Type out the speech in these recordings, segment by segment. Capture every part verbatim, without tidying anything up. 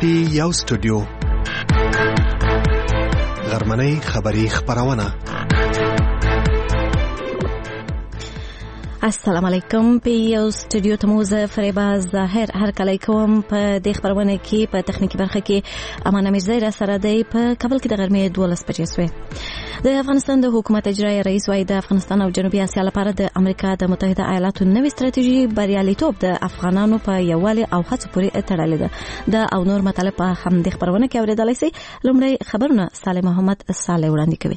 پی یو سټوډیو غرمنۍ خبری خبرونه. السلام علیکم. په یو سټوډیو ته موزه فریبا ظاهر هر کله کوم په د خبرونه کې په تخنیکی برخه کې امانه میرزا را سره دی. په کابل کې د غرمې دولس بجې شوې. د افغانستان د حکومت اجرایی رئیس وايي د افغانستان او جنوبي اسیا لپاره د امریکا د متحده ایالاتو نوې ستراتیژي بریالیتوب د افغانانو په یووالي او هڅو پورې تړلې ده. د او نور مطالب په هم د خبرونه کې اوریدلای شي. لومړی خبرونه صالح محمد صالح وړاندې کوي.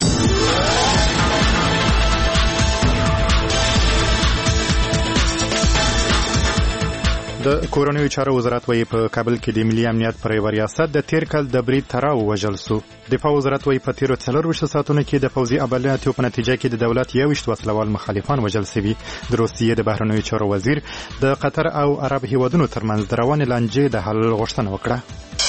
د کورنیو چارو وزارت وايي په کابل کې د ملي امنیت پر یو ریاست د تیر کال د برید تراو وژل سو. دفاع وزارت وايي په تیرو څلور ساعتونو کې د فوزي عملیاتو په نتیجه کې د دولت یو ویشت وسلوال مخالفان وژل شوي. د روسیې د بهرنیو چارو وزیر د قطر او عرب هیوادونو ترمنځ د روانې لانجې د حل غوښتنه وکړه.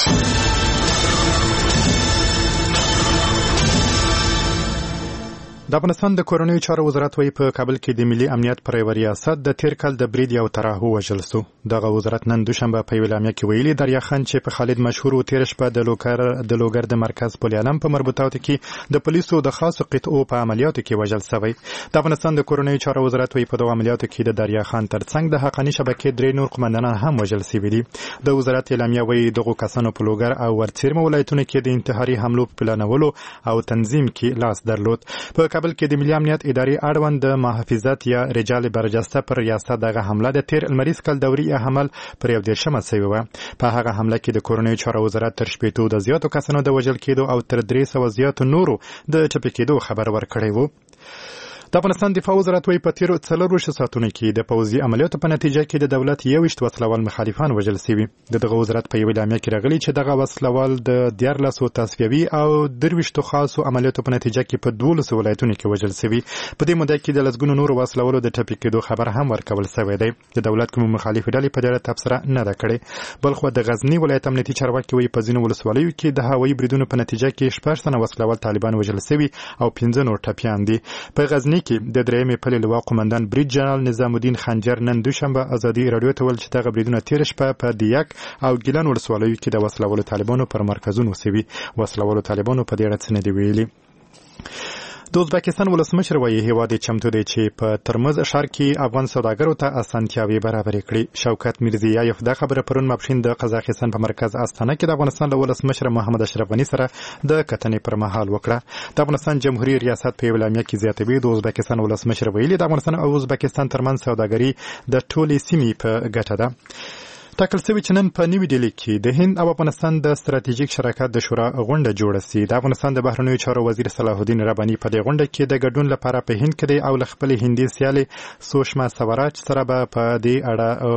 د افغانستان د کورنیو چارو وزارت وايي په کابل کې د ملي امنیت پر یو ریاست د تیر کال د برید یو تراه وژل سو. دغه وزارت نن دوشنبه په اعلامیه کې ویلي دریا خان چې په خالد مشهور او تیر شپه د لوکر د لوګر د مرکز پولیالم په مربوطاتو کې د پولیسو د خاص قطعو په عملیاتو کې وژل شوی. د افغانستان د کورنیو چارو وزارت وايي په دغه عملیاتو کې د دریا خان ترڅنګ د حقانی شبکې درې نور قومندانان هم وژل شوي دي. د وزارت اعلامیه وايي دغه کسانو په لوګر او ورڅیرم ولایتونو کې د انتحاري حملو په پلانولو او تنظیم کې لاس درلود. په کابل کې د ملي امنیت اداري اړوند د محافظت یا رجال برجسته پر ریاست دغه حمله د تیر المریز کال دوري حمل پر یو دیرشمه شوی و. په هغه حمله کې د کورنیو چارو وزارت تر شپېتو د زیاتو کسانو د وژل کېدو او تر درې سوه زیاتو نورو د ټپي کېدو خبر ورکړی و. د افغانستان دفاع وزارت وايي په تیرو څلور ساعتونو کې د پوځي عملیاتو په نتیجه کې د دولت یو ویشت وسلوال مخالفان وژل شوي. دغه وزارت په یو اعلامیه کې راغلي چې دغه وسلوال د دیارلسو تصفیوي او درویشتو خاصو عملیاتو په نتیجه کې په دولس ولایتونو کې وژل شوي. په دې موده کې د لسګونو نورو وسلوالو د ټپي کېدو خبر هم ورکول شوی دی. د دولت کوم مخالفې ډلې په ډېره تبصره نه ده کړې. بلخو د غزنی ولایت امنیتي چارواکي وايي په ځینو ولسوالیو کې د هوایي بریدونو په نتیجه کې شپږ تنه وسلوال طالبان وژل شوي او پنځه نور ټپیان دي. په غزنی کې د درېیمې پلې لوا قومندان برید جنرال نظام الدین خنجر نن دوشنبه ازادي رادیو ته ویل چې دغه بریدونه تیر شپه په دیک او ګیلان ولسوالیو کې د وسلوالو طالبانو پر مرکزونو شوي. وسلوالو طالبانو په دې اړه څه نه دي ویلي. د ازبکستان ولسمشر وايي هیواد چمتو دی چې په ترمز ښار کې افغان سوداګرو ته اسانتیاوې برابرې کړي. شوکت میرزیایف دا خبره پرون ماپښین د قزاقستان په مرکز استانه کې د افغانستان له ولسمشر محمد اشرف غني سره د کتنې پر مهال وکړه. د افغانستان جمهوریت ریاست په اعلامیه کې زیاتوي د ازبکستان ولسمشر ویلي د افغانستان او ازبکستان ترمنځ سوداګري د ټولې سیمې په ګټه ده. ټاکل شوی چې نن په نوې ډیلي کې د هند او افغانستان د ستراتیژیک شراکت د شورا غونډه جوړه شي. د افغانستان د بهرنیو چارو وزیر صلاح الدین رباني په دې غونډه کې د ګډون لپاره په هند کې دی او له خپلې هندي سیالې سوشما سوراج سره به په دې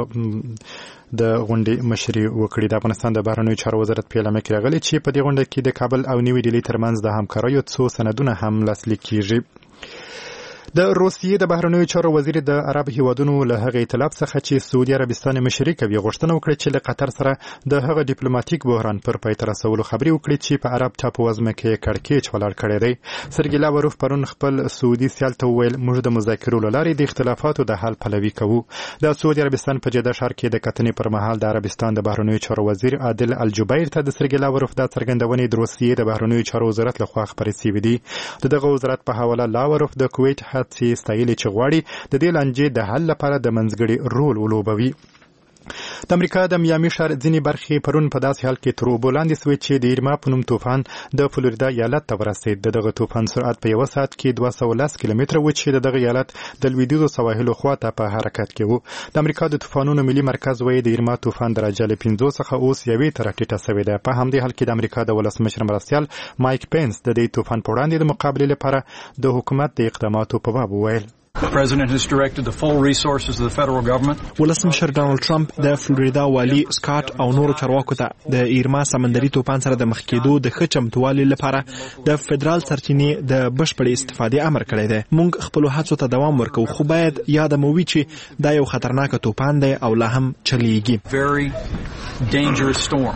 اړه د غونډې مشري وکړي. د افغانستان د بهرنیو چارو وزارت په اعلامیه کې راغلی چې په دې غونډه کې د کابل او نوې ډیلي ترمنځ د همکاریو څو سندونه هم لاسلیک کیږي. د روسیې د بهرنیو چارو وزیر د عرب هیوادونو له هغه ائتلاف څخه چې سعودي عربستان مشري کوي غوښتنه وکړه چې له قطر سره د هغه ډیپلوماټیک بحران پر پای ته رسولو خبرې وکړي چې په عرب ټاپو وزمه کې کړکېچ ولاړ کړی دی. سرګي لاوروف پرون خپل سعودي سیال ته وویل موږ د مذاکرو له لارې د اختلافاتو د حل پلوي کوو. د سعودي عربستان په جده ښار کې د کتنې پر مهال د عربستان د بهرنیو چارو وزیر عادل الجبیر ته د سرګي لاوروف د څرګندونې د روسیې د بهرنیو چارو وزارت لخوا خبرې شوې دي. د دغه وزارت په حواله لاوروف د کویت هڅې ستایلې چې غواړي د دې لانجې د حل لپاره د منځګړي رول ولوبوي. د امریکا د میامي ښار ځینې برخې پرون په داسې حال کې تر اوبو لاندې سوې چې د ایرما په نوم طوفان د فلوریدا ایالت ته ورسېد. د دغه طوفان سرعت په یو ساعت کې دوه سوه لس کیلومتره و چې د دغه ایالت د لویدیځو سواحلو خواته په حرکت کې و. د امریکا د طوفانونو ملي مرکز وايي د ایرما طوفان درجه له پنځو څخه اوس یوې ته راټیټه شوې ده. په همدې حال کې د امریکا د ولسمشر مرستیال مایک پینس د دې طوفان په وړاندې د مقابلې لپاره د حکومت د اقداماتو په باب وویل. The president has directed the full resources of the federal government. ولسمشر ډانلډ ټرمپ د فلوریدا والی سکاٹ او نورو چارواکو ته د ایرما سمندري طوفان سره د مخ کېدو د ښه چمتووالي لپاره د فدرال سرچینې د بشپړې استفادې امر کړی دی. موږ خپلو هڅو ته دوام ورکوو خو باید یاد مو وي چې دا یو خطرناک طوفان دی او لا هم چلیږي. Very dangerous storm.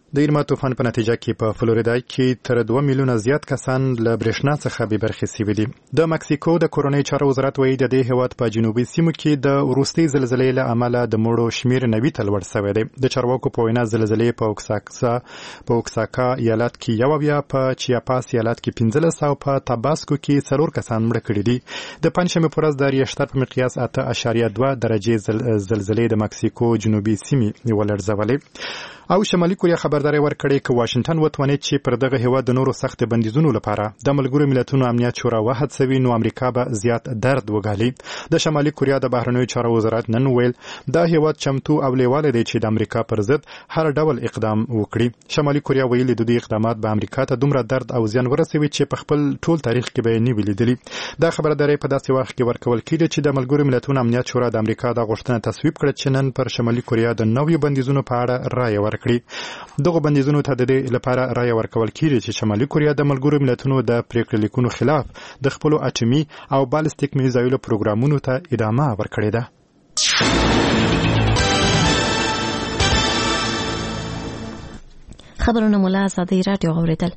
د ایرما طوفان په نتیجه کې په فلوریدا کې تر دوه میلیونه زیات کسان له برېښنا څخه بې برخې شوي دي. د مکسیکو د کورنۍ چارو وزارت وایي د دې هېواد په جنوبي سیمو کې د وروستۍ زلزلې له امله د مړو شمېر نوي ته لوړ شوی دی. د چارواکو په وینا زلزلې په اوکساکا په اوکساکا ایالت کې یو بیا په چیاپاس ایالت کې پنځلس او په تاباسکو کې څلور کسان مړه کړي دي. د پنځشنبې په ورځ د ریشتر په مقیاس اته اعشاریه دوه درجې زلزلې د مکسیکو جنوبي سیمې ولړزولې. او شمالي کوریا خبرداري ورکړې چې واشنگټن وتواني چې پر دغه هیواد د نورو سخت بندیزونو لپاره د ملګرو ملتونو امنیت شورا وهڅوي نو امریکا به زیات درد وګالي. د شمالي کوریا د بهرنیو چارو وزارت نن ویل دا هیواد چمتو او لیواله دی چې د امریکا پر ضد هر ډول اقدام وکړي. شمالي کوریا ویلي د دې اقدامات به امریکا ته دومره درد او زیان ورسوي چې په خپل ټول تاریخ کې به نه ویلي. دا خبرداري په داسې وخت کې ورکول کېږي چې د ملګرو ملتونو امنیت شورا د امریکا د غوښتنې تصویب کړ چې نن پر شمالي کوریا د نویو بندیزونو په اړه رائے ورکړي. دغه بندیزونو ته د دې لپاره رائے ورکول کېږي چې شمالي کوریا د ملګرو ملتونو د پریکړې لیکونو خلاف د خپل اټومي او بالستیک میزایلو پروګرامونو ته ادامه ورکړې ده. خبرونه مولا آزادی رادیو اوریدل.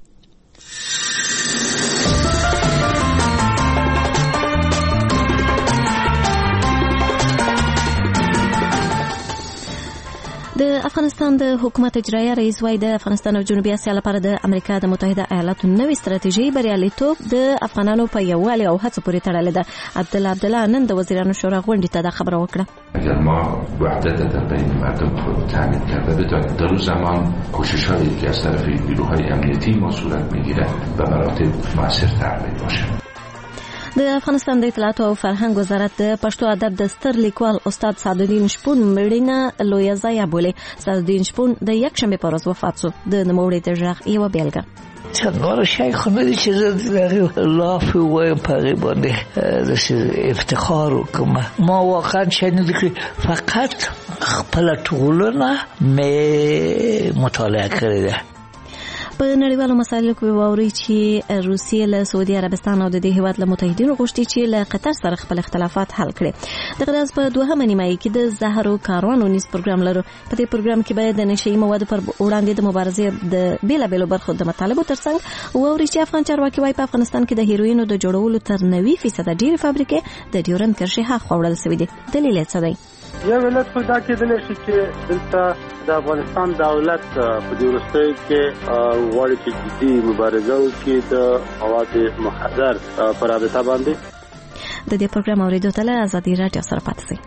د افغانستان د حکومت اجرایه رئیس وايي د افغانستان او جنوبي اسیا لپاره د امریکا د متحده ایالاتو نوې ستراتیژي بریالیتوب د افغانانو په یووالي او هڅو پورې تړلې ده. عبدالله عبدالله نن د وزیرانو شورا غونډې ته دا خبره وکړه. اگر ما وحدت در بین مردم خود تامین کرده بدانیم در اون زمان کوشش‌هایی که از طرف نیروهای امنیتی ما صورت می‌گیرد به مراتب موثرتر می‌باشد. د افغانستان د اطلاعات او فرهنګ وزارت د پښتو ادب د ستر لیکوال استاد سعدالدین شپون مړینه لویه ضایعه بولي. سعدالدین شپون د یکشنبې په ورځ وفات شو. د نوموړي د غږ یوه بیلګه. څنګه شي خو نه دي چې زه لاف وایم په هغې باندې د افتخار وکړم. ما واقعا شی نه دي فقط خپله ټولنه مې مطالعه کړې ده. په نړیوالو مسایلو کې واوري چې روسیې له سعودي عربستان او د دې هیواد له متحدینو غوښتي چې له قطر سره خپل اختلافات حل کړي. دغه ورځ په دوهمه نیمایي کې د زهرو کاروان ونیس پروګرام لرو. په دې پروګرام کې به د نشهیي موادو پر وړاندې د مبارزې د بیلابیلو برخو د مطالبو ترڅنګ واوري چې افغان چارواکي وايي په افغانستان کې د هیروینو د جوړولو تر نوي فیصده ډېرې فابریکې د ډیورند کرښې هاخوا وړل شوي دي. دلیل یې څه دی؟ یو علت خو دا کېدلی شي چې دلته د افغانستان دولت په دې وروستیو کې غواړي چې جدي مبارزه وکړي د مواد مخدر په رابطه باندې. د دې پروګرام اورېدو ته له ازادي راډیو سره پاتې شئ.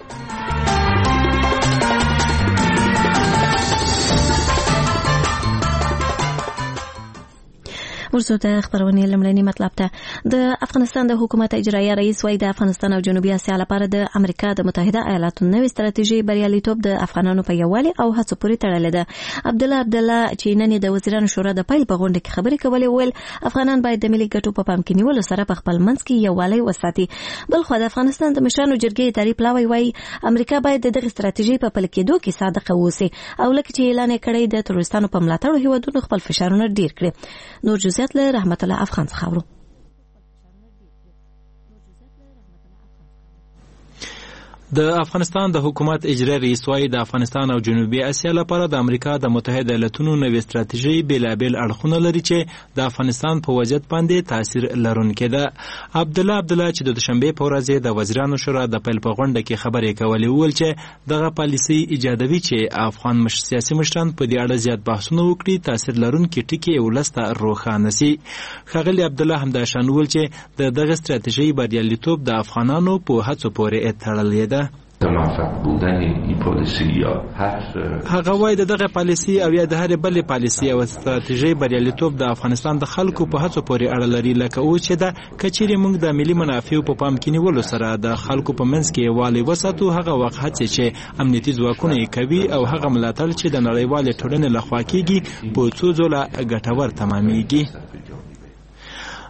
ورسو د خبرونې لمړني مطلب ته. د افغانستان د حکومت اجرایه رئیس وايي د افغانستان او جنوبي اسیا لپاره د امریکا د متحده ایالاتو نوې ستراتیژي بریالیتوب د افغانانو په یووالي او هڅو پورې تړلې ده. عبدالله عبدالله چې نن د وزیرانو شورا د پیل په غونډه کې خبرې کولې ویل افغانان باید د ملي ګټو په پام کې نیولو سره په خپل منځ کې یووالی وساتي. بلخو د افغانستان د مشرانو جرګې اداري پلاوی وايي امریکا باید د دغه ستراتیژي په پلي کېدو کې صادقه اوسي او لکه چې اعلان یې کړی د تروریستانو په ملاتړ هیوادونو خپل فشارونه ډیر کړي. نور جزئیات له رحمت الله افغان څخه اورو. د افغانستان د حکومت اجرایي رئیس وايي د افغانستان او جنوبي اسیا لپاره د امریکا د متحده ایالاتونو نوې ستراتیژي بیلابیل اړخونه لري چې د افغانستان په وضعیت باندې تاثیر لرونکې ده. عبدالله عبدالله چې د دوشنبې په ورځ د وزیرانو شورا د پیل په غونډه کې خبرې کولې وویل چې دغه پالیسي ایجادوي چې افغان مش سیاسي مشران په دې اړه زیات بحثونه وکړي تاثیر لرونکې ټکي ولس ته روښانه سي. ښاغلي عبدالله همداشان وویل چې د دغه ستراتیژي بریالیتوب د افغانانو په هڅو پورې تړلې ده. موفق بودن این پالیسی یا هر هغه وای دغه پالیسی او یا د هر بل پالیسی او ستراتیژي بریالیتوب د افغانستان د خلکو په هڅو پورې اړه لري لکه او چې دا کچېری موږ د ملي منافعو په پام کې نیولو سره د خلکو په منځ کې والي وساتو هغه وخت چې امنیتي ځواکونه کوي او هغه ملاتړ چې د نړیوال ټولنې لخوا کیږي په څو ځله ګټور تمامېږي.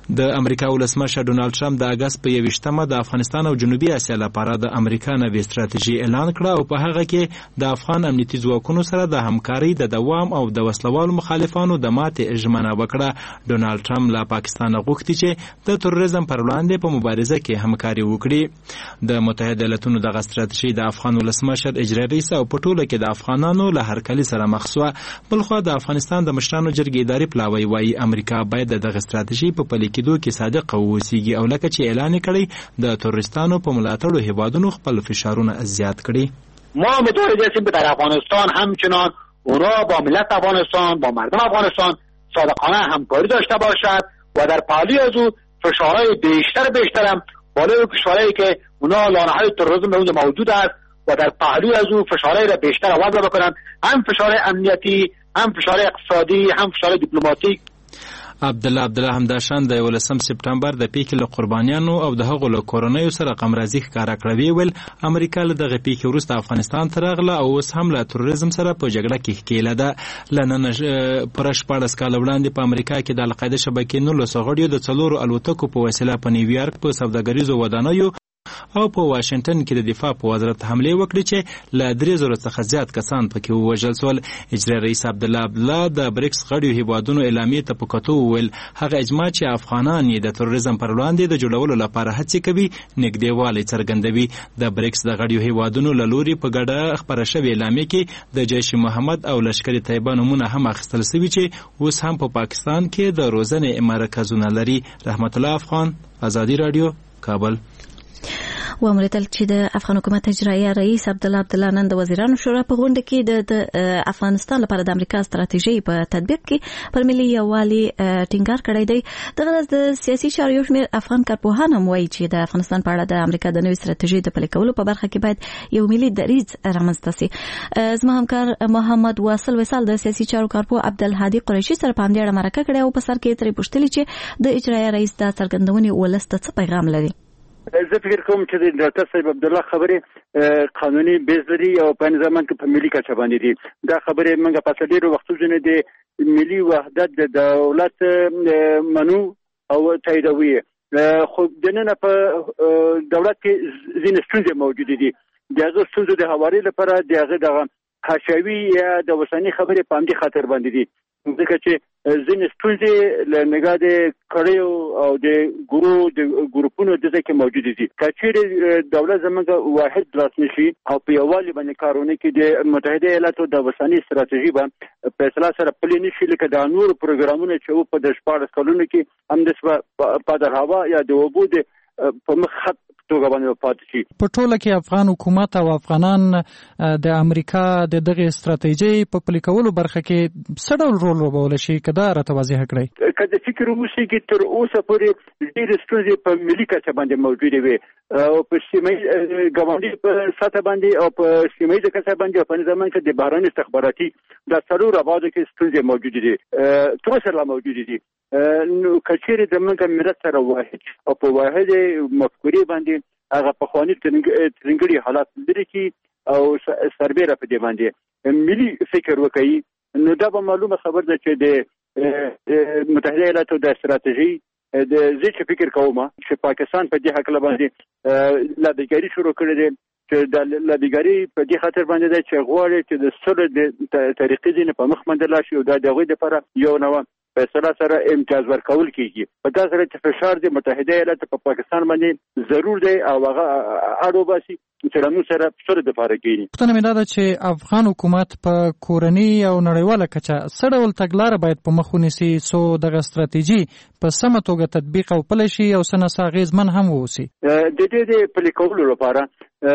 د امریکا ولسمشر ډونالد ټرمپ د اگست په یویشتمه د افغانستان او جنوبي اسیا لپاره د امریکا نوې ستراتیژي اعلان کړه او په هغه کې د افغان امنیتي ځواکونو سره د همکارۍ د دوام او د وسلوالو مخالفانو د ماتې ژمنه وکړه. ډونالد ټرمپ له پاکستان غوښتي چې د تروریزم پر وړاندې په مبارزه کې همکاري وکړي. د متحده ایالاتونو دغه ستراتیژي د افغان ولسمشر اجرایي رئیس او په ټوله کې د افغانانو له هرکلي سره مخ شوه. بلخوا د افغانستان د مشرانو جرګې اداري پلاوی وایي امریکا باید د دغه ستراتیژي په پلي کېدو کې صادق اوسیږي او لکه چې اعلان کړی د تروریستانو په ملاتړو هیوادونو خپل فشارونه زیات کړي. ما متوجه هستیم که در افغانستان همچنان اونا با ملت افغانستان با مردم افغانستان صادقانه همکاری داشته باشد و در پهلوی از او فشارهای بیشتر بیشتر هم بالای کشورهایی که اونا لانه‌های تروریسم به اونجا موجود است و در پهلوی از او فشارهای را بیشتر وضع بکنن، هم فشار امنیتی، هم فشار اقتصادی، هم فشار دیپلماتیک. عبدالله عبدالله همداشان د یولسم سپتامبر د پیښې له قربانیانو او د هغو له کورنیو سره غمرازي ښکاره کړه. ویل امریکا له دغه پیښې وروسته افغانستان ته راغله او اوس هم له تروریزم سره په جګړه کې ښکېله ده. له نن پوره شپاړس کاله وړاندې په امریکا کې د القاعده شبکې نولسو غړیو د څلورو الوتکو په وسیله په نیویارک په سوداګریزو ودانیو او په واشنگټن کې د دفاع په وزارت حمله وکړي چې له درې زره څخه زیات کسان پکې ووژل شول. اجرایي رئیس عبدالله عبدالله د بریکس غړیو هیوادونو اعلامیې ته په کتو وویل هغه اجماع چې افغانان یې د تروریزم پر وړاندې د جوړولو لپاره هڅې کوي نږدېوالی څرګندوي. د بریکس د غړیو هیوادونو له لوري په ګډه خپره شوې اعلامیې کې د جیش محمد او لشکر طیبه نومونه هم اخیستل شوي چې اوس هم په پاکستان کې د روزنې مرکزونه لري. رحمت الله افغان، ازادي رادیو، کابل. و امریدل چې د افغان حکومت اجرایي رئیس عبدالله عبدالله نن د وزیرانو شورا په غونډه کې د افغانستان لپاره د امریکا ستراتیژي په تطبیق کې پر ملي یووالي ټینګار کړی دی. دغه د سیاسي چارو یو شمېر افغان کارپوهان هم وایي چې د افغانستان په اړه د امریکا د نوې ستراتیژي د پلي کولو په برخه کې باید یو ملي دریځ رامنځته شي. زما همکار محمد واصل وصال د سیاسي چارو کارپوه عبدالهادي قریشي سره په همدې اړه مرکه کړې او په سر کې ترې پوښتلي چې د اجرایي رئیس د څرګندونې ولس ته څه پیغام لري. زه فکر کوم چې د ډاکټر صاحب عبدالله خبرې قانوني بیس لري او په نظام کې په ملي کچه باندې دي. دا خبرې موږ په ډېرو وختونو د ملي وحدت د دولت منو او تاییدوي، خو دننه په دولت کې ځینې ستونزې موجودې دي. د هغه ستونزو د هواري لپاره د هغه دغه حشوي یا د اوسنۍ خبرې په همدې خاطر باندې دي، ځکه چې ځینې ستونزې له نګاه د کړیو او د ګورو د ګروپونو د ځای کې موجودې دي. که چیرې دولت زموږ واحد لاس نشي او په یووالي باندې کارونه کې د متحده ایالاتو د اوسنۍ ستراتیژي به فیصله سره پلي نشي، لکه د نورو پروګرامونو چې په د شپاړس کلونو کې هم د پادر هوا یا د اوبو د په مخ خط توګه باندې پاتې شي. په ټوله کې افغان حکومت او افغانان د امریکا د دغه ستراتیژي په پلي کولو برخه کې څه ډول رول لوبولی شي؟ که دا راته واضح کړئ. که د فکر وشي کې تر اوسه پورې ډېرې ستونزې په ملي کچه باندې موجودې وي او په سیمه ګاونډي په سطح باندې او په سیمه ییزه کچه باندې او په نظام کې د بهرني استخباراتي د څلورو ابعادو کې ستونزې موجودې دي، تر اوسه لا موجودې دي. نو که چیرې زموږ ملت سره واحد او په واحد مفکورې باندې هغه پخواني ترنګړي حالات لري کی او سربېره په دې باندې ملي فکر وکړي، نو دا به معلومه خبر ده چې د متحده ایالاتو د ستراتیژي د زیات فکر کوم چې پاکستان په دې حق باندې لابیګاری شروع کړی دی، چې د لابیګاری په دې خاطر باندې ده چې غواړي چې د سره د طریقې ځینې په مخ باندې لاړ شي او دا د هغوی لپاره یو نوه فیصله سره امتیاز ورکول کیږي. په دا سره چې فشار د متحده ایالاتو په پاکستان باندې ضرور دی او هغه اړو باسي چې موږ سره سره د لپاره کیږي. پوښتنه مې دا ده چې افغان حکومت په کورنۍ او نړیواله کچه څه ډول تګلاره باید په مخ ونیسي څو دغه ستراتیژي په سمه توګه تطبیق او پلی شي او څه ناڅه اغېزمن هم واوسي. د دې د پلي کولو لپاره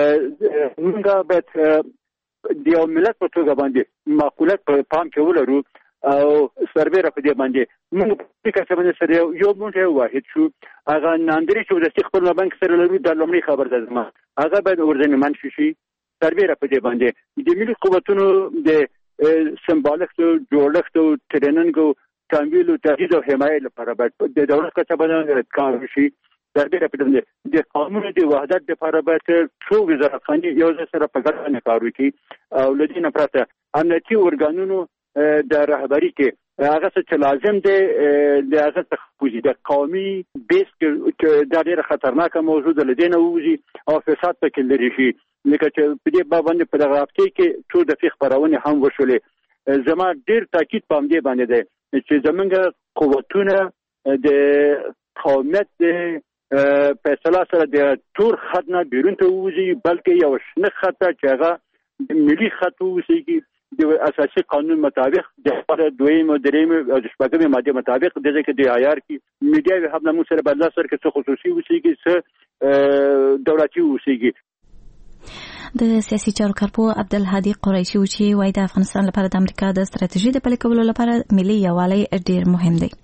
موږ باید د یو ملت په توګه باندې معقولیت په پام کې ولرو او سربېره په دې باندې موږ په کچه باندې سره یو موټی واحد شو. هغه ناندري چې د خپل بانک سره لرو د لومړي خبر ده زما هغه باید ورځنی منشي شي. سربېره په دې باندې د ملي قوتونو د سمبالښت جوړښت او ټریننګ او تمویل او تجهیز او حمایت لپاره باید د دولت کچه باندې کار وشي. سربېره په دې د قانون د وحدت لپاره باید ټول وزارت خاني یو ځای سره په ګډه کار وکړي او لدې نه پرته امنیتي ارګانونو د رهبری کې هغه څه لازم دی د هغه څخه د قومي بیس کې دا ډیره خطرناکه موضوع ده لدینه وځي او فساد پکې لري شي لکه چې په دې باندې په دغه هفته کې څو د فقه خبرونه هم وشولې زما ډیر تاکید پام دی باندې دی چې زمونږ قوتونه د قومیت د فیصله سره د تور خط نه بیرون ته وځي بلکې یو شنه خط چې هغه د ملي خط وځي د اساسي قانون مطابق د دویم او دریم او د شپږمې ماده مطابق د ځکه د عیار کې میډیا هم نمو سره بدلا سره کې څه خصوصي وسیږي څه دولتي وسیږي. د سیاسي چارو کارپو عبدالهادي قریشي و چې وایي د افغانستان لپاره د امریکا د ستراتیژي د پلي کولو لپاره ملي یووالی ډیر مهم دی.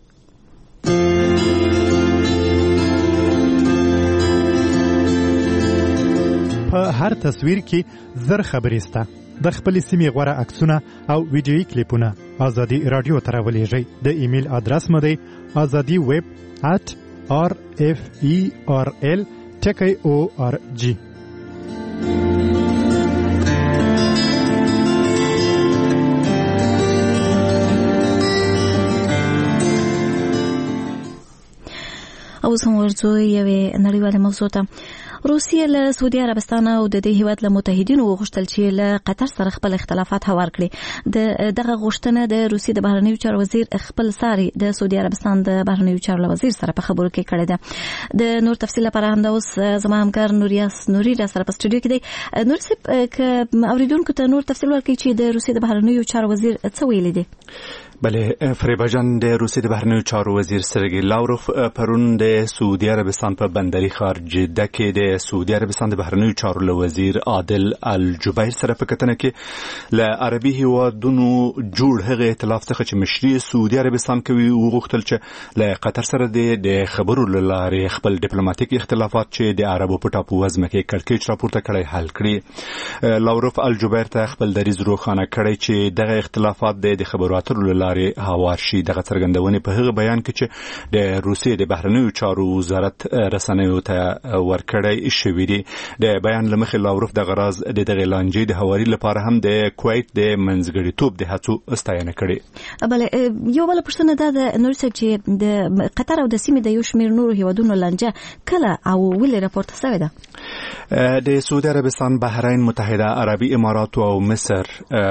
په هر تصویر کې زر خبرې سته. د خپل سیمې غوړه عکسونه او ویډیويي کلیپونه ازادي رادیو ته راولېږئ. د ایمیل ادرس مو دی ازادي ویب at r f e r l ټکی o r g. اوس هم ورځو یوې نړیوالې موضوع ته. روسیه له سعودي عربستان او د دې هیواد له متحدینو وغوښتل چې له قطر سره خپل اختلافات هوار کړي. د دغه غوښتنه د روسیې د بهرنیو چارو وزیر خپل ساري د سعودي عربستان د بهرنیو چارو وزیر سره په خبرو کې کړې ده. د نور تفصیل لپاره هم د اوس زما همکار نوریاس نوري را سره په سټوډیو کې دی. نور صاحب ک اوریدونکو ته نور تفصیل ورکړي چې د روسیې د بهرنیو چارو وزیر څه ویلي دي. بله فریبا جان د روسیې د بهرنیو چارو وزیر سرګی لاوروف پرون د سعودي عربستان په بندري ښار جده کې د سعودي عربستان د بهرنیو چارو له وزیر عادل الجبیر سره په کتنه کې له عربي هیوادونو جوړ هغه ائتلاف څخه چې مشري سعودي عربستان کوي وغوښتل چې له قطر سره د خبرو لارې خپل ډیپلوماټیک اختلافات چې د عربو په ټاپو وزمه کې کړکېچ راپورته کړی حل کړي. لاوروف الجبیر ته خپل دریځ روښانه کړی چې دغه اختلافات د خبرو اترو لارې هوار شي. دغه څرګندونې په هغه بیان کې چې د روسیې د بهرنیو چارو وزارت رسنیو ته ورکړی شوی دی. د بیان له مخې لاوروف د غراز د دغه لانجې د هواري لپاره هم د کویت د منځګړیتوب د هڅو ستاینه کړې. بله یو بل پرسنه دا د نور څه چې د قطر او د سیمې د یو شمېر نورو هیوادونو لانجه کله او ولې راپورته شوې ده؟ د سعودي عربستان، بحرین، متحده عربي امارات او مصر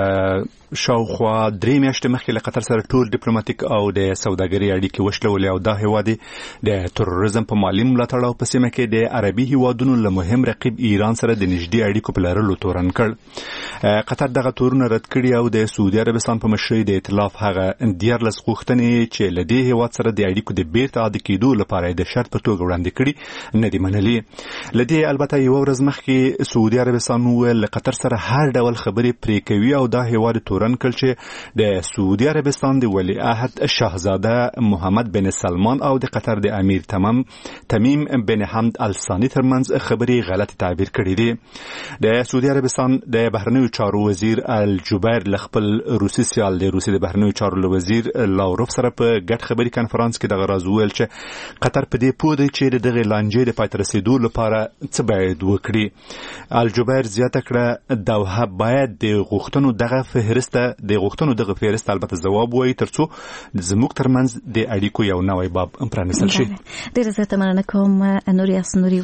شاوخوا درې میاشتې مخکې له قطر سره ټول ډیپلوماټیک او د سوداګرۍ اړیکې وشلولې او دا هیواد د تروریزم په مالي ملاتړ او په سیمه کې د عربي هیوادونو له مهم رقیب ایران سره د نږدې اړیکو په لرلو تورن کړ. قطر دغه تورونه رد کړي او د سعودي عربستان په مشرۍ د ائتلاف هغه دیارلس غوښتنې چې له دې هیواد سره د اړیکو د بیرته عادي کېدو لپاره د شرط په توګه وړاندې کړي نه دي منلي. له دې البته یو ورځ مخکې سعودي عربستان وویل قطر سره هر ډول خبرې پرې کوي او دا هیواد تورن کړ چې د سعودي عربستان د ولیعهد شاهزاده محمد بن سلمان او د قطر د امیر تمام تمیم بن حمد الثانی ترمنځ خبرې غلط تعبیر کړي دي. د سعودي عربستان د بهرنیو چارو وزیر الجبیر ل خپل روسي سیال د روسي د بهرنیو چارو وزیر لاوروف سره په ګډ خبري کانفرنس کې د غراز ویل چې قطر په دې پوه دی چې دغه لانجې د پاتې رسیدو لپاره څه باید وکړي. الجبیر زیاته کړه دوحه باید د غوښتنو دغه فهرست د غوښتنو دغه فهرست البته ځواب وایي ترڅو زموږ ترمنځ د اړیکو یو نوی باب پرانیستل شي. ډېره زیاته مننه کوم نوریاس نوري.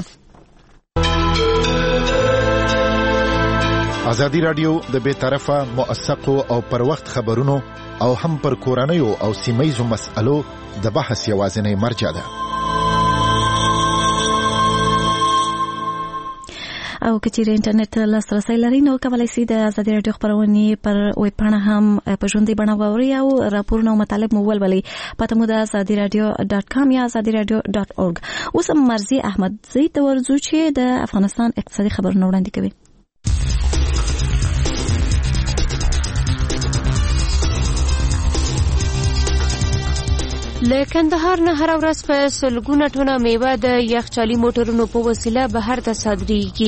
ازادي رادیو د بې طرفه موثقو او پر وخت خبرونو او هم پر کورنیو او سیمایزو مسألو د بحث یوازینی مرجع ده. او کچېرې انټرنیټ لاسرسی لرئ نو کولی شئ د ازادي راډیو خپرونې پر ویب پاڼه هم په ژوندۍ بڼه واورئ او راپورونه او مطالب مو ولولئ. پته مو د ازادي راډیو ډاټ کام یا ازادي راډیو ډاټ اورګ. اوس هم مرضي احمدزی ته ورځو چې د افغانستان اقتصادي خبرونه وړاندې کوي. له کندهار نه هر ورځ په سلګونه ټنه میوه د یخچالي موټرونو په وسیله بهر ته صادریږي.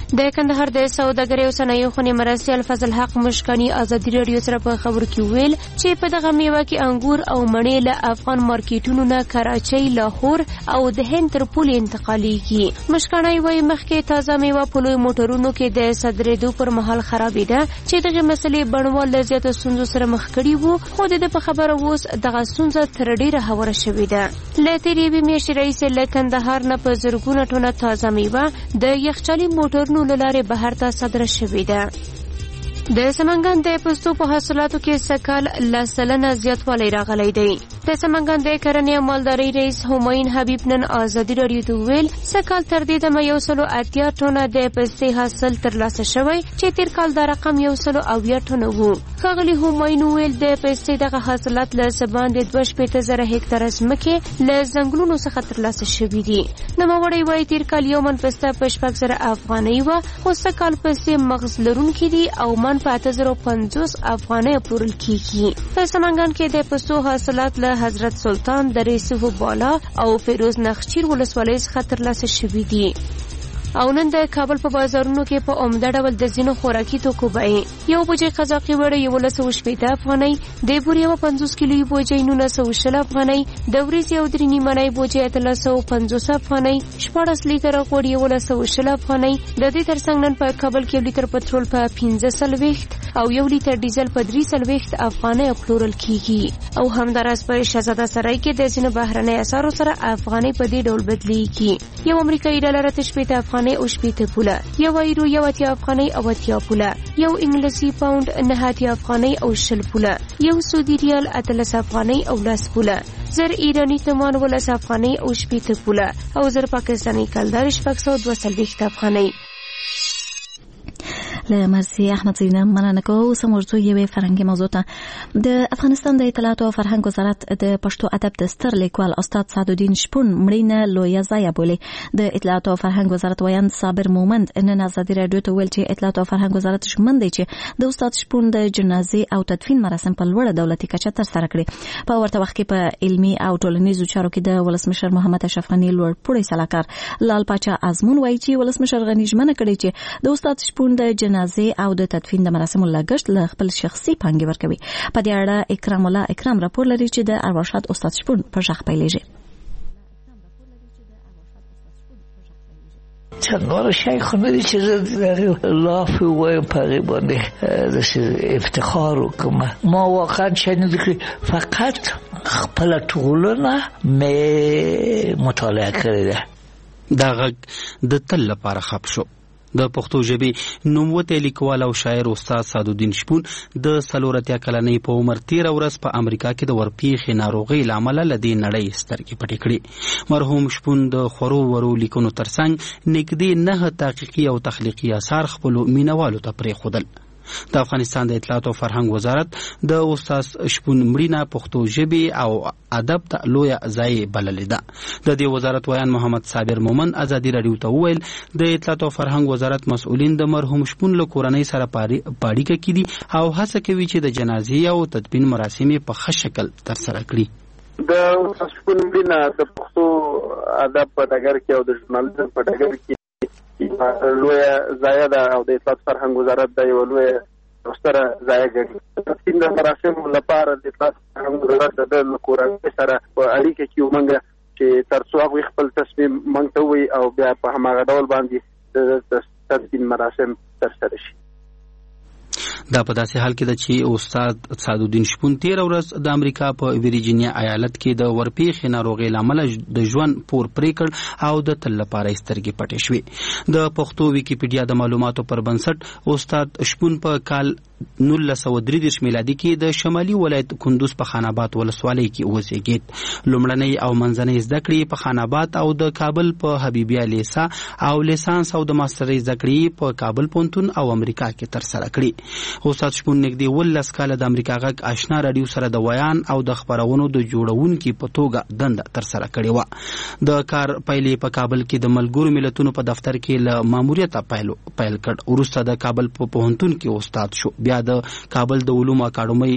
د کندهار د سوداګرۍ او صنایعو خونې مرستیال فضل حق مشکانی ازادي راډیو سره په خبرو کې ویل چې په دغه میوه کې انګور او مڼې له افغان مارکیټونو نه کراچۍ، لاهور او د هند تر پولې انتقالیږي. مشکانی وايي مخکې تازه میوه په لوی موټرونو کې د صادرېدو پر مهال خرابېده چې دغه مسلې بڼوال له زیاتو ستونزو سره مخ کړي وو، خو د په خبره اوس دغه ستونزه تر ډېره هواره شوې ده. له تېرې یوې میاشتې راهیسې له کندهار نه په زرګونه ټنه تازه میوه د یخچالي موټرونو له لارې بهر ته صادره شوې ده. د سمنګان د پستو په حاصلاتو کې سکال لس سلنه زیاتوالی راغلی دی. د سمنګان د کرنې او مالدارۍ رئیس همایون حبیب نن ازادي راډیو ته ویل سکال تر دې دمه یو سلو اتیا ټنه د پستې حاصل ترلاسه شوی چې تیر کال دا رقم یو سلو اویا ټنه و. ښاغلي همایون ویل د پستې دغه حاصلات له څه باندې دوه شپېته زره هکتاره ځمکې له ځنګلونو څخه ترلاسه شوي دي. نوموړی وایي تیر کال یو من پسته په شپږ زره افغانۍ وه، خو سږ کال پستې مغز لرونکي دي او من په اته زره پنځوس افغانۍ پلورل کیږي. په سمنګان کې د پستو حاصلات له حضرت سلطان د ریسف بالا او فیروز نخچیر ولسوالۍ څخه ترلاسه شوي دي. او نن د کابل په بازارونو کې په عمده ډول د ځینو خوراکي توکو بیې یو بوجۍ قزاقي وړه یولس سوه شپېته افغانۍ، د بورې یوه پنځوس کیلوي بوجۍ نولس سوه شل افغانۍ، د وریځې یو درې نیمنۍ بوجۍ اتلس سوه پنځوس افغانۍ، شپاړس لیتره غوړ یولس سوه شل افغانۍ. د دې ترڅنګ نن په کابل کې یو لیتر پټرول په پنځه څلوېښت او یو لیتر ډیزل په درې څلوېښت افغانۍ پلورل کیږي. او همداراز په شهزاده سرای کې د ځینو بهرنۍ اسعارو سره افغانۍ په دې ډول بدلیږي. یو امریکایي ډالر اته شپېته افغانۍ او شپېته پوله، یو ایرو یو اتیا افغانۍ او اتیا پوله، یو انګلیسي پاوند نهه اتیا افغانۍ او شل پوله، یو سعودي ریال اتلس افغانۍ او لس پوله، زر ایرانی تومان ولس افغانۍ او شپېته پوله او زر پاکستاني کلدار شپږ سوه دوه څلوېښت افغانۍ. له مرسي احمد زینه مننه کوو. اوس موضوع یوې فرهنګي موضوع ته. د افغانستان د اطلاعات او فرهنګ وزارت د پښتو ادب د ستر لیکوال استاد سعدالدین شپون مړینه لویه ضایعه بولي. د اطلاعات او فرهنګ وزارت ویاند صابر مومند نن ازادي راډیو ته ویل چې اطلاعات او فرهنګ وزارت ژمن دی چې د استاد شپون د جنازې او تدفین مراسم په لوړه دولتي کچه ترسره کړي. په ورته وخت کې په علمي او ټولنیزو چارو کې د ولسمشر محمد اشرف غني لوړپوړی سلاکار لال پاچا ازمون وایي چې ولسمشر غني ژمنه کړې چې د استاد شپون د جنازې او د تدفین د مراسمو لګښت له خپل شخصي پانګې ورکوي. په دې اړه اکرام الله اکرام راپور لري چې د ارواښاد استاد شپون په ژغ پیلېږي. چندان شیخ خونه دی چې زه لاف وایم په هغې باندې داسې افتخار وکړم. ما واقعا شنیدم که فقط خپله ټولنه مې مطالعه کړې ده. دا غږ د تل لپاره خپ شو. د پښتو ژبې نوموتی لیکوال او شاعر استاد سعدالدین شپون د څلور اتیا کلنۍ په عمر تېره ورځ په امریکا کې د ورپېښې ناروغۍ له امله له دې نړۍ سترګې پټې کړې. مرحوم شپون د خورو ورو لیکنو ترڅنګ نږدې نهه تحقیقي او تخلیقي اثار خپلو مینوالو ته پرېښودل. د افغانستان د اطلاعات او فرهنګ وزارت د استاد شپون مړینه پښتو ژبې او ادب ته لویه ضایعه بللې ده. د دې وزارت ویان محمد صابر مومن ازادي راډیو ته وویل د اطلاعات او فرهنګ وزارت مسؤلین د مرحوم شپون له کورنۍ سره په اړیکه کې دي او هڅه کوي چې د جنازې او تدفین مراسم یې په ښه شکل ترسره کړي. د استاد شپون مړینه د پښتو ادب په ډګر کې او د ژورنالیزم په ډګر کې لویه ضایعه ده او د اطلاعات فرهنګ وزارت دا یوه لویه او ستره ضایعه ګڼي. د تدفین د مراسمو لپاره د اطلاعات فرهنګ وزارت د له کورنۍ سره په اړیکه کې یو موږ چې تر څو هغوی خپل تصمیم موږ ته ووایي او بیا په هماغه ډول باندې د تدفین مراسم ترسره شي. دا په داسې حال کې ده چې استاد سعدالدین شپون تېره ورځ د امریکا په ویرجینیا ایالت کې د ورپېښې ناروغۍ له امله د ژوند پور پرې کړ او د تل لپاره یې سترګې پټې شوې. د پښتو ویکیپیډیا د معلوماتو پر بنسټ استاد شپون په کال نولس سوه درې دېرش میلادي کې د شمالي ولایت کندوز په خان آباد ولسوالۍ کې وزېږېد. لومړنۍ او منځنۍ زده کړې په خان آباد او د کابل په حبیبیه لیسا او لیسانس او د ماسترۍ زده کړې په کابل پوهنتون او امریکا کې ترسره کړې. استاد شپون نږدې ولس کاله د امریکا غږ آشنا راډیو سره د ویان او د خپرونو د جوړونکي په توګه دنده ترسره کړې وه. د کار پیلې په کابل کې د ملګرو ملتونو په دفتر کې له ماموریته پیل کړ. وروسته د کابل په پوهنتون کې استاد شو. بیا د کابل د علومو اکاډمۍ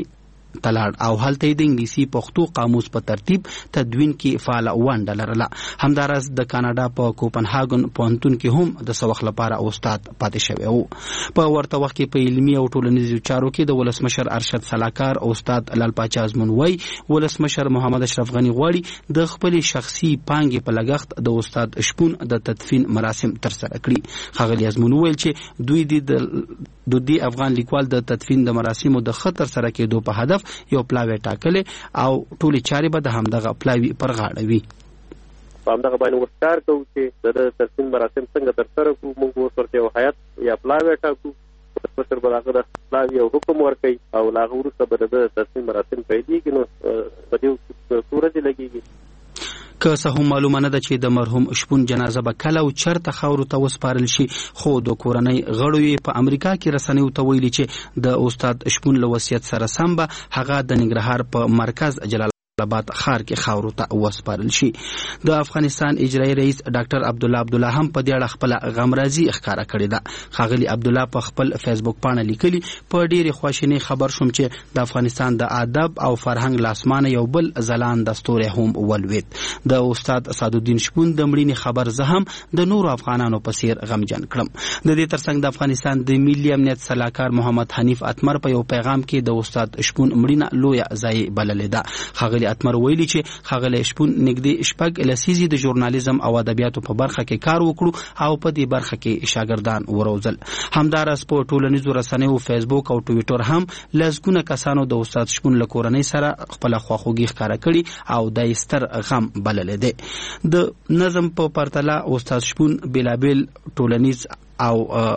تلاړ او هلته د انګلیسي پښتو قاموس په ترتیب تدوین کې فعال ونډه لرله. همدارس د کاناډا په کوپنهاګن پوهنتون کې هم د سوخ لپاره استاد پاتې شوی وو. په ورته وخت کې په علمي او ټولنیزو چارو کې د ولسمشر ارشد سلاکار استاد لال پاچا ازمون وای ولسمشر محمد اشرف غنی غواړي د خپل شخصي پانګې په لګښت د استاد شپون د تدفین مراسم ترسره کړي. ښاغلي ازمون ویل چې دوی د د دې افغان لیکوال د تدفین د مراسمو د خطر سره کېدو په هدف یو پلاوی ټاکلې او ټولې چارې به د همدغه پلاوی پر غاړه وي. په همدغه باندې وسکار کوو چې د تدفین مراسم څنګه ترسره کړو. موږ اوس ورته یو هیئت یا پلاوی ټاکو، مشر به هغه د پلاوی یو حکم ورکوي او له هغه وروسته به د تدفین مراسم پیلېږي. نو په دې څو ورځې لګېږي. که څه هم معلومه نه ده چې د مرحوم شپون جنازه به کله او چرته خاورو ته وسپارل شي، خو د کورنۍ غړو یې په امریکا کې رسنیو ته ویلي چې د استاد شپون له وصیت سره سم به هغه د ننګرهار په مرکز جلال آباد ښار کې خاورو ته وسپارل شي. د افغانستان اجرایي رئیس ډاکټر عبدالله عبدالله هم په دې اړه خپل غمرازي ښکاره کړې ده. ښاغلي عبدالله په خپل فیسبوک پاڼه لیکلي په ډېرې خواشینۍ خبر شوم چې د افغانستان د ادب او فرهنګ لاسمانه یو بل ځلانده ستوری هم ولوید. د استاد اسدالدین شپون د مړینې خبر زه هم د نورو افغانانو په څیر غمجن کړم. د دې ترڅنګ د افغانستان د ملي امنیت سلاکار محمد حنیف اتمر په یو پیغام کې د استاد شپون مړینه لویه ضایع بللې ده. ښاغلي اتمر ویلي چې ښاغلی شپون نږدې شپږ لسیزې د ژورنالیزم او ادبیاتو په برخه کې کار وکړو او په دې برخه کې شاګردان وروزل. همدارس په ټولنیزو رسنیو فیسبوک او ټویټر هم لسګونه کسانو د استاد شپون له کورنۍ سره خپل خواخوږي ښکاره کړي او د ستر غم بللی دی. د نظم په پرتله استاد شپون بېلابېل ټولنیز او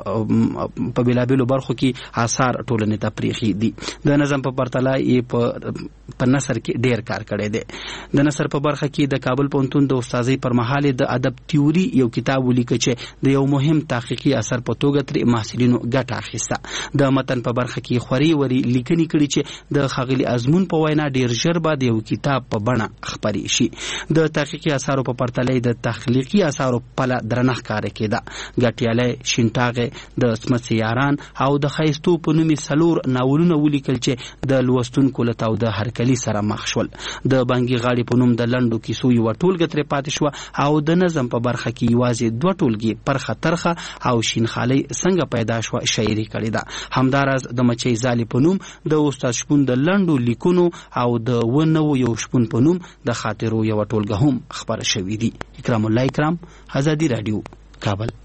په بېلابېلو برخو کې آثار ټولنې ته پرېښي دي. د نظم په پرتله یې په نثر کې ډېر کار کړی دی. د نثر په برخه کې د کابل پوهنتون د استاذۍ پر مهال د ادب تیوري یو کتاب ولیکه چې د یو مهم تحقیقي اثر په توګه ترې محصلینو ګټه اخیسته. د متن په برخه کې خوري وري لیکنې کړي چې د ښاغلي ازمون په وینا ډېر ژر به د یو کتاب په بڼه خپرې شي. د تحقیقي اثارو په پرتله د تخلیقي اثارو پله درنه ښکاره کېده. ګټیالی شینټاغې د سمڅې یاران او د ښایستو په نومې څلور ناولونه ولیکل چې د لوستونکو له تاوده هرکلي سره مخ شول. د بانګي غاړې په نوم د لنډو کیسو یوه ټولګه ترې پاتې شوه او د نظم په برخه کې یوازې دوه ټولګې پرخه ترخه او شینخالۍ څنګه پیدا شوه شاعري کړې ده. همداراز د مچۍ ځالې په نوم د استاد شپون د لنډو لیکونو او د اوه نوو یو شپون په نوم د خاطرو یوه ټولګه هم خپره شوې دي. اکرام الله اکرام، ازادي راډیو، کابل.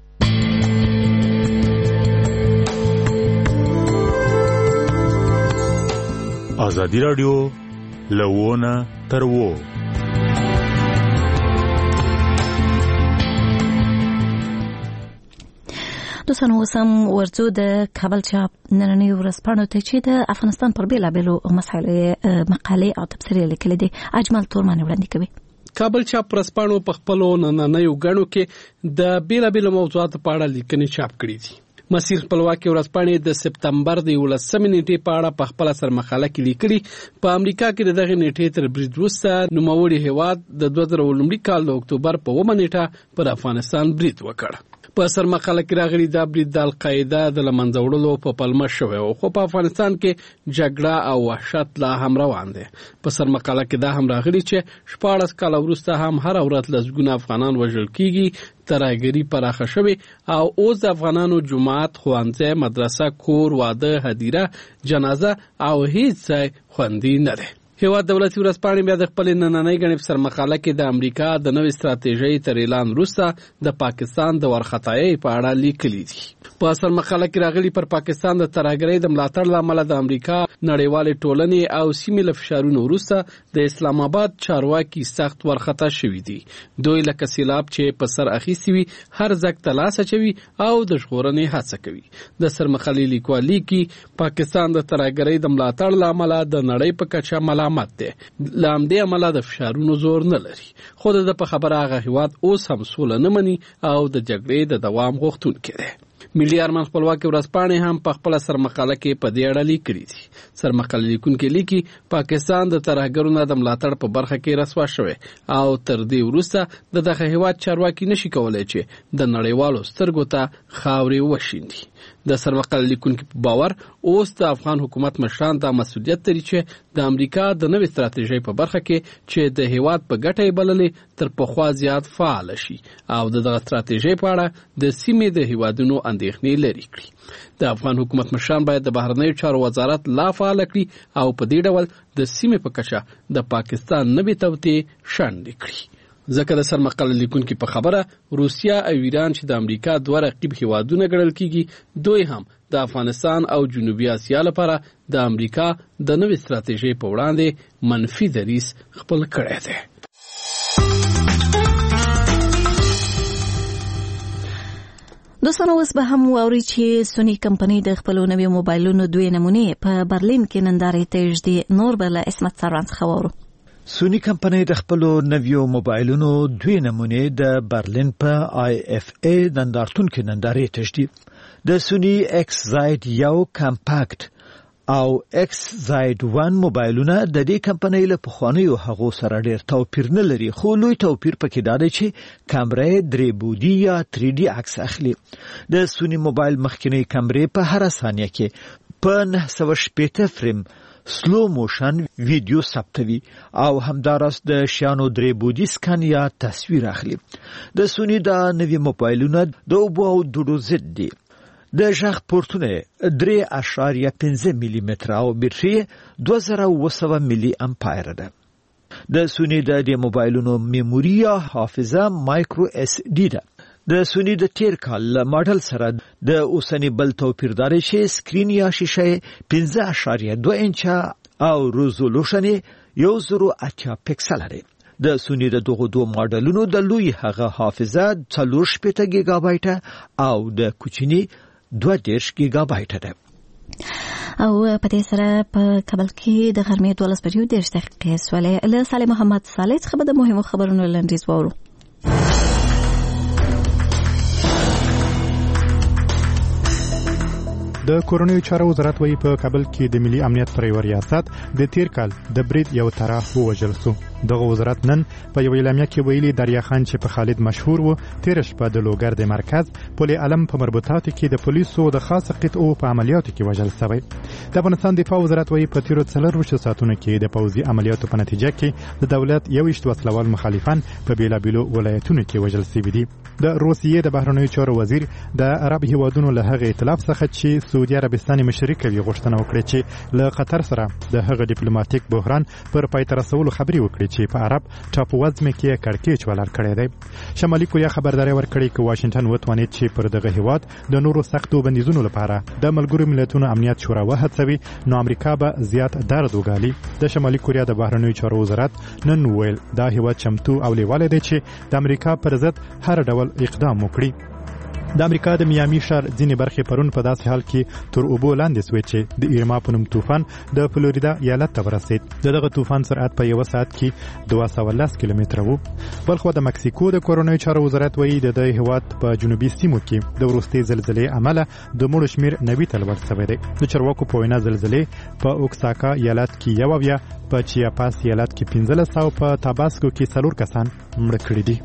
ازادي راډیو لوونه تر وو دوستان اوسم ورځو د کابل چاپ نننۍ ورځپاڼو ته چې د افغانستان پر بېلابېلو مسایلو مقالې او تبصرې لیکلې دي. اجمل تورماني وړاندې کوي. کابل چاپ ورځپاڼو په خپلو نننیو غڼو کې د بېلابېلو موضوعاتو په اړه لیکنې چاپ کړي دي. مسیر خپلواکي ورځپاڼې د سپتمبر د یولسمې نیټې په اړه په خپله سرمقاله کې لیکلي په امریکا کې د دغې نیټې تر برید وروسته نوموړي هېواد د دوه زره لومړي کال د اکتوبر په اوومه نیټه پر افغانستان برید وکړ. په سرمقاله کې راغلي دا برید د القاعده د له منځه وړلو په پلمه شوی و، خو په افغانستان کې جګړه او وحشت لا هم روان دی. په سرمقاله کې دا هم راغلي چې شپاړس کاله وروسته هم هره ورځ لسګونه افغانان وژل کیږي. ترهګري پراخه شوې او اوس د افغانانو جومات، ښوونځی، مدرسه، کور، واده، هدیره، جنازه او هیڅ ځای خوندي نه دی. هیواد دولتي ورځپاڼې بیا د خپلې نننۍ ګڼې په سرمقاله کې د امریکا د نوې ستراتیژۍ تر اعلان وروسته د پاکستان د وارخطایۍ په اړه لیکلي دي. په سرمقاله کې راغلي پر پاکستان د ترهګرۍ د ملاتړ له امله د امریکا نړیوالې ټولنې او سیمې له فشارونو وروسته د اسلام آباد چارواکي سخت وارخطا شوي دي. دوی لکه سیلاب چې په سر اخیستي وي هر ځګ ته لاس اچوي او د ژغورنې هڅه کوي. د سرمقالې لیکوال لیکي پاکستان د ترهګرۍ د ملاتړ له امله د نړۍ په کچه ملامت دی. له همدې امله د فشارونو زور نه لري. خو د په خبره هغه هیواد اوس هم سوله نه مني او د جګړې د دوام غوښتونکی دی. ملي ارمان خپلواکي ورځپاڼې هم په خپله سرمقاله کې په دې اړه لیکلي دي. سرمقاله لیکونکي لیکي پاکستان د ترهګرو نه د ملاتړ په برخه کې رسوا شوی او تر دې وروسته د دغه هیواد چارواکي نشي کولی چې د نړیوالو سترګو ته خاورې وشیندي. د سرمقاله لیکونکو په باور اوس د افغان حکومت مشران د مسؤلیت لري چې د امریکا د نوې ستراتیژۍ په برخه کې چې د هیواد په ګټه بللې تر پخوا زیات فعال شي او دغه ستراتیژۍ په اړه د سیمې د هیوادونو اندېښنې لري کړي. د افغان حکومت مشران باید د بهرنیو چارو وزارت لا فعال کړي او په دې ډول د سیمې په کچه د پاکستان نوې توطئې شنډې کړي. ځکه د سرمقاله لیکونکو په خبره روسیا او ایران چې د امریکا دوه رقیب هیوادونه ګڼل کیږي دوی هم د افغانستان او جنوبي اسیا لپاره د امریکا د نوې ستراتیژۍ په وړاندې منفي دریځ خپل کړی دی. دوستانو اوس به هم واوري چې سونی کمپنۍ د خپلو نویو موبایلونو دوې نمونې په برلین کې نندارې ته ږدي. نور به له عصمت سروان څخه واورو. سونی کمپنۍ د خپلو نویو موبایلونو دوې نمونې د برلین په آی اف ای نندارتون کې نندارې ته ږدي. د سونی ایکس زاید یو کمپاکټ او ایکس زاید ون موبایلونه د دې کمپنۍ له پخوانیو هغو سره ډېر توپیر نه لري، خو لوی توپیر پکې دا دی چې کیمرې درې بعدي یا تھری ډي عکس اخلي. د سونی موبایل مخکینی کیمرې په هر ثانیه کې په نهه سوه شپږ فریم سلو موشن ویډیو ثبتوي او همداراز د شیانو درې بعدي سکن یا تصویر اخلي. د سونی د نوي موبایلونو د اوبو او دوړو ضد دي. د ژغ پورتونه درې اعشاریه پنځه ملي متر او بیټري دوه زره اوه سوه ملي امپایر ده. د سونی د دې موبایلونو میموري یا حافظه مایکرو اس ډي ده. د سونی د تیر کال ماډل سره د اوسنی بل توپیر داري چې سکرین یا شیشه پنځه اعشاریه دوه انچه او ریزولوشن یو زرو اتیا پکسل لري. د سونی د دغه دوه ماډلونو د لوی هغه حافظه څلور شپږ گیگا بایټ او د کوچنی دوه دېرش گیگا بایټ ده. او په دې سره په کابل کې د غرمې دولس بجې دېرش دقیقې سولې له صالح محمد صالح څخه به د مهمو خبرونو لنډیز واورو. د کورونیو چارو وزارت وایي په کابل کې د ملي امنیت پر یو ریاست د تیر کال د برید یو طرف ووژل شو. دغه وزارت نن په یو اعلامیه کې ویلي دریا خان چې په خالد مشهور وو تیر شپه د لوګر د مرکز پل علم په مربوطاتو کې د پولیسو د خاص قطعو په عملیاتو کې وژل شوی. د افغانستان دفاع وزارت وایي په تیرو څلورویشتو ساعتونو کې د پوځي عملیاتو په نتیجه کې د دولت یوویشت وسلوال مخالفان په بیلابیلو ولایتونو کې وژل شوي دي. د روسیې د بهرنیو چارو وزیر د عرب هیوادونو له هغه ائتلاف څخه چې سعودي عربستان مشري کوي غوښتنه وکړه چې له قطر سره د هغه ډیپلوماټیک بحران پر پای ته رسولو خبري وکړي چې په عرب ټاپووزمه کې کړکېچ ولر کړی دی. شمالي کوریا خبرداري ورکړي چې واشنگټن وتوانید چې پر دغه هیواد د نورو سختو بندیزونو لپاره د ملګرو ملتونو امنیت شورا وهڅوي نو امریکا به زیات درد وګالي. د شمالي کوریا د بهرنیو چارو وزارت نن ویل دا هیواد چمتو او لیواله دی چې د امریکا پر ضد هر ډول اقدام وکړي. د امریکا د میامي ښار ځینې برخې پرون په داسې حال کې تر اوبو لاندې سوې چې د ایرما په نوم طوفان د فلوریدا ایالت ته ورسېد. د دغه طوفان سرعت په یو ساعت کې دوه سوه لس کیلومتره و. بلخو د مکسیکو د کورونیو چارو وزارت وایي د دې هیواد په جنوبي سیمو کې د وروستۍ زلزلې عمله د مړو شمیر نوي ته لوړ شوی دی. د چارواکو په وینا زلزلې په اوکساکا ایالت کې یو اویا، په چیاپاس ایالت کې پنځلس او په تاباسکو کې څلور کسان مړه کړي دي.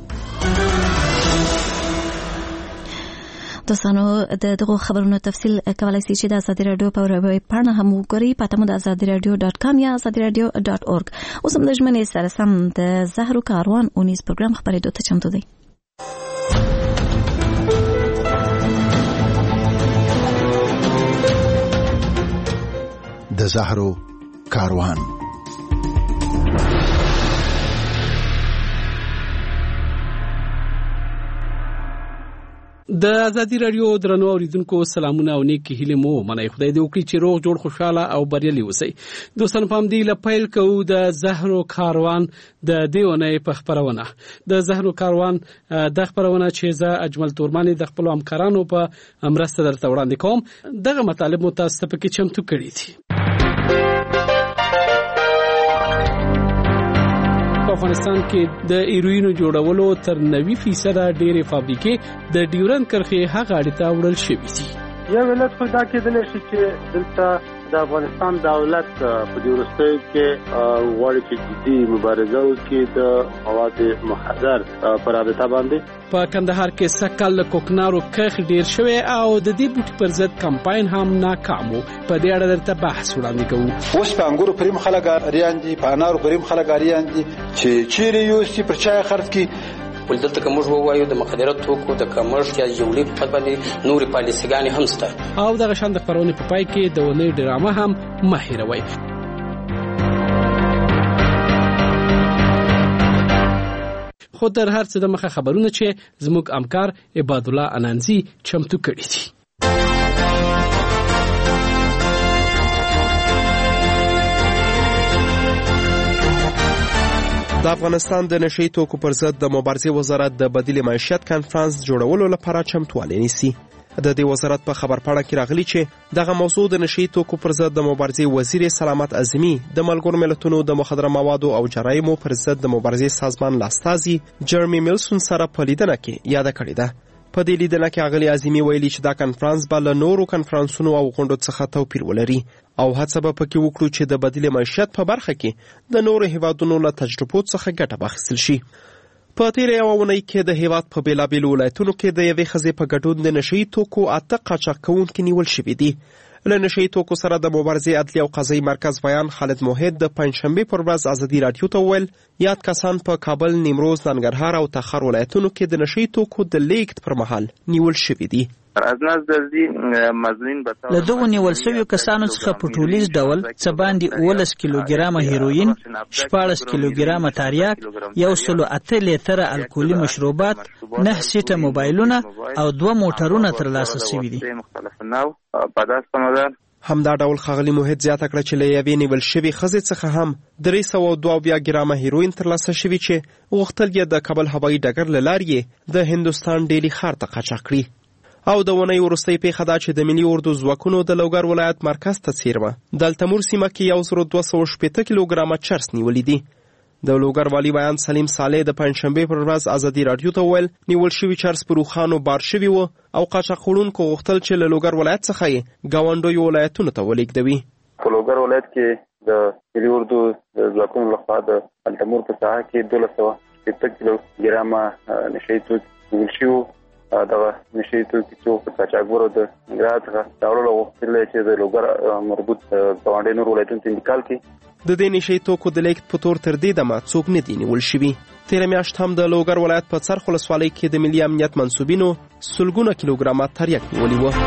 دوستانو د دغه خبرونو تفصیل کولای شئ چې د ازادي رادیو په ویب پاڼه هم وګورئ په تمه د ازادي رادیو ډاټ کام یا ازادي رادیو ډاټ اورګ. اوس هم د ژمنې سره سم د زهرو کاروان اونیز پروګرام خبرېدو ته چمتو دی. د زهرو کاروان د ازادي رادیو درنو اوریدونکو سلامونه او نیک هیله مو منای خدای دې وکړي چې روغ جوړ خوشاله او بریالي اوسئ. دوستان په دې لپیل کوو د زهرو کاروان د دیونه په خبرونه د زهرو کاروان د خبرونه چې زه اجمل تورمانی د خپل همکارانو په امرسته درته وړاندې کوم. دغه مطالب مو تاسو ته پکې چمتو کړی دي. په افغانستان کې د ایروینو جوړولو تر نوي فیصد ډېرې فابریکې د ډیورند کرښې هغه اړې ته وړل شوې دي. یو علت خو دا کېدلی شي چې دلته د افغانستان دولت په دې وروستیو کې غواړي چې جدي مبارزه وکړي د مواد مخدر په رابطه باندې. په کندهار کې سکل کوکنارو کخ ډیر شوی او د دې بوټي پر ضد کمپاین هم ناکام و. په دې اړه درته بحث وړاندې کوو. اوس په انګورو پریم خلک اریان دي، په انارو پریم خلک اریان دي چې چیرې یوسي پر چا خرڅ کی. ولدلته کوم وایو د مخدره توکو د کمرش یا جوړې په باندې نوري پالیسيګانی هم سته. او دغه شان د خبرونه په پای کې د ونې ډرامه هم مهیروي. خو در هر څه د مخه خبرونه چې زموږ همکار عباد الله انانزي چمتو کړی دي. د افغانستان د نشئی توکو پر ضد د مبارزې وزارت د بدیل معیشت کانفرنس جوړولو لپاره چمتووالی نیسي. د دې وزارت په خبرپاڼه کې راغلي چې دغه موضوع د نشئی توکو پر ضد د مبارزې وزیر سلامت اعظمي د ملګرو ملتونو د مخدره موادو او جرایمو پر ضد د مبارزې سازمان لاستازي جرمی میلسون سره په لیدنه کې یاد کړې ده. په دې لیدنه کې اغلی اعظمي ویلي چې دا کنفرانس به له نورو کنفرانسونو او غونډو څخه توپیر ولري او هڅه به پکې وکړو چې د بدیل معیشت په برخه کې د نورو هیوادونو له تجربو څخه ګټه واخیستل شي. په تیره یوه اونۍ کې د هیواد په بیلابیلو ولایتونو کې د یوې ښځې په ګډون د نشئی توکو اته قاچاق کوونکي نیول شوي دي. له نشئی توکو سره د مبارزې عدلي او قضایي مرکز ویان خالد موحد د پنجشنبې پر ورځ ازادي راډیو ته وویل یاد کسان په کابل، نیمروز، ننګرهار او تخار ولایتونو کې د نشئی توکو د لیږد پر مهال نیول شوي دي. له دغو نیول شویو کسانو څخه په ټولیز ډول څه باندې اوولس کیلوګرامه هیروین، شپاړس کیلوګرامه تریاک، یو سلو اته لیتره الکولي مشروبات، نه سیټه موبایلونه او دوه موټرونه ترلاسه شوي دي. همدا ډول ښاغلي موحد زیاته کړه چې له یوې نیول شوې ښځې څخه هم درې سوه دوه اویا ګرامه هیروین ترلاسه شوي چې غوښتل یې د کابل هوایي ډګر له لارې یې د هندوستان ډیلي ښار ته قاچاق کړي. او د ونې وروستۍ پیښه دا چې د ملي اردو ځواکونو د لوګر ولایت مرکز ته څیرمه د التمور سیمه کې یو زر دوه سوه شپېته کیلوګرامه چرس نیولي دي. د لوګر والي ویان سلیم صالح د پنجشنبې پر ورځ ازادي راډیو ته وویل نیول شوي چرس په روخانو بار شوي وو او قاچاق وړونکو غوښتل چې له لوګر ولایت څخه یې ګاونډیو ولایتونو ته ولېږدوي. په لوګر ولایت کې د ملي اردو د ځواکونو لخوا د التمور په ساحه کې دولس سوه شپېته کیلوګرامه نشئی توکي نیول شوي وو. دغه نشئی توکي چې په قاچاقبرو د ننګرهار څخه راوړلو غوښتل چې د لوګر مربوط ګاونډي نور ولایتونو ته انتقال کړي. د دې نشئی توکو د لیږد په تور تر دې دمه څوک نه دي نیول شوي. تیره میاشت هم د لوګر ولایت په څرخ ولسوالۍ کې د ملي امنیت منصوبینو سلګونه کیلوګرامه تریاک نیولي وو.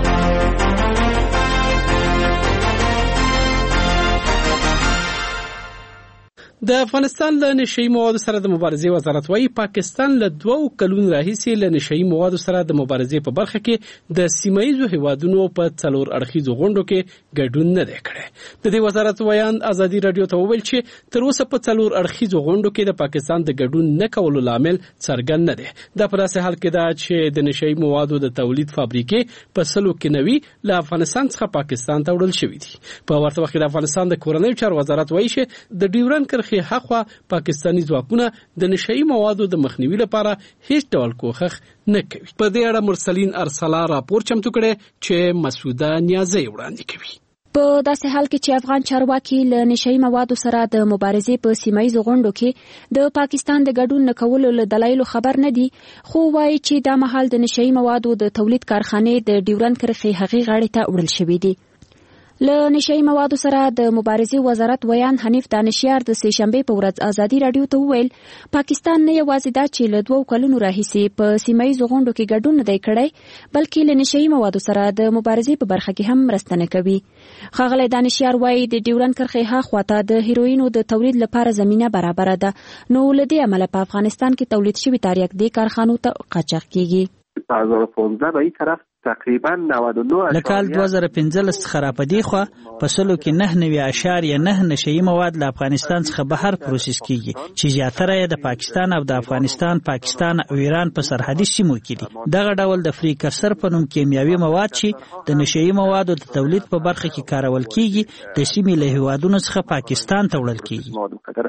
د افغانستان له نشئی موادو سره د مبارزې وزارت وايي پاکستان له دوو کلونو راهیسې له نشئی موادو سره د مبارزې په برخه کې د سیمایي هیوادونو په څلور اړخیزو غونډو کې ګډون نه دی کړی. د دې وزارت ویان ازادي راډیو ته وویل چې تر اوسه په څلور اړخیزو غونډو کې د پاکستان د ګډون نه کولو لامل څرګند نه دی. دا په داسې حال کې ده چې د نشئی موادو د تولید فابریکې په سلو کې نوي له افغانستان څخه پاکستان ته وړل شوي دي. په ورته وخت کې د افغانستان د کورنیو چارو وزارت وايي چې د ډیورند کرښې هغه پاکستانی ځواکونه د نشئی موادو د مخنیوي لپاره هیڅ ډول کوښښ نه کوي. په دې اړه مرسلین ارسلا راپور چمتو کړي چې مسعوده نیازی وړاندې کوي. په داسې حال کې چې افغان چارواکي له نشئی موادو سره د مبارزې په سیمایي غونډو کې د پاکستان د ګډون نه کولو له دلایلو خبر نه دي، خو وایي چې دا مهال د نشئی موادو د تولید کارخانې د ډیورند کرښې هغې غاړې ته وړل شوي دي. له نشئی موادو سره د مبارزې وزارت ویان حنیف دانشیار د سې شنبې په ورځ ازادي راډیو ته وویل پاکستان نه یوازې دا چې له دوو کلونو راهیسې په سیمایي غونډو کې ګډون نه دی کړی بلکې له نشئی موادو سره د مبارزې په برخه کې هم مرسته نه کوي. ښاغلی دانشیار وایي د ډیورند کرښې هاخوا ته د هیروینو د تولید لپاره زمینه برابره ده، نو له دې امله په افغانستان کې تولید شوي تریاک دې کارخانو ته قاچاق کیږي. دو هزار و پانزده به این طرف تقریبا نود و نه له کال دوه زره پنځلس څخه را په دې خوا په سلو کې نه نوي اعشاریه نه نشئی مواد له افغانستان څخه بهر پروسس کیږي چې زیاتره یې د پاکستان او د افغانستان، پاکستان او ایران په سرحدي سیمو کې دي. دغه ډول د فریکرسر په نوم کیمیاوي مواد چې د نشئی موادو د تولید په برخه کې کارول کیږي د سیمې له هیوادونو څخه پاکستان ته وړل کیږي.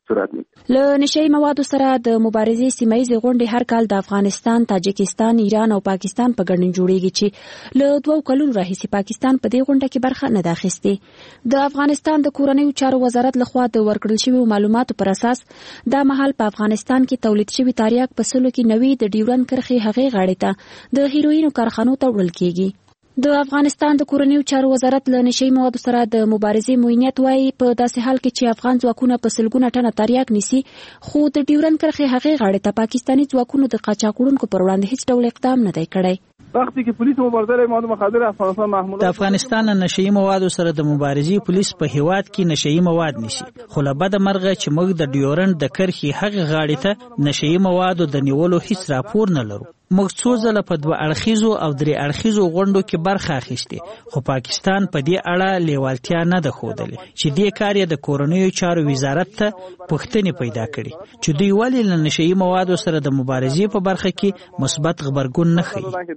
صورت میگیره. له نشئی موادو سره د مبارزې سیمایي غونډې هر کال د افغانستان، تاجکستان، ایران او پاکستان په ګډون جوړیږي چې له دوه کلونو راهیسې پاکستان په دې غونډه کې برخه نه ده اخیستې. د افغانستان د کورنیو چارو وزارت لخوا د ورکړل شویو معلوماتو پر اساس دا مهال په افغانستان کې تولید شوی تریاک په سلو کې نوي د ډیورند کرښې هغې غاړې ته د هیروینو کارخانو ته وړل کیږي. د افغانستان د کورنیو چارو وزارت له نشئی موادو سره د مبارزې موینیت وایي په داسې حال کې چې افغان ځواکونه په سلګونه ټنه تریاک نیسي، خو د ډیورند کرښې هغې غاړې ته پاکستاني ځواکونو د قاچاق وړونکو پر وړاندې هیڅ ډول اقدام نه دی کړی. وقتی که پلیس مبارزه مواد مخدر افغانستان محمول د افغانستان نشئی موادو سره د مبارزې پولیس په هیواد کې نشئی مواد نیسي، خو له بده مرغه چې موږ د ډیورند د کرښې هغې غاړې ته نشئی موادو د نیولو هیڅ راپور نه لرو. موږ څو ځله په دوه اړخیزو او درې اړخیزو غونډو کې برخه اخیستې، خو پاکستان په دې اړه لیوالتیا نه ده ښودلې چې دې کار یې د کورنیو چارو وزارت ته پوښتنې پیدا کړي چې دوی ولې له نشئی موادو سره د مبارزې په برخه کې مثبت غبرګون نه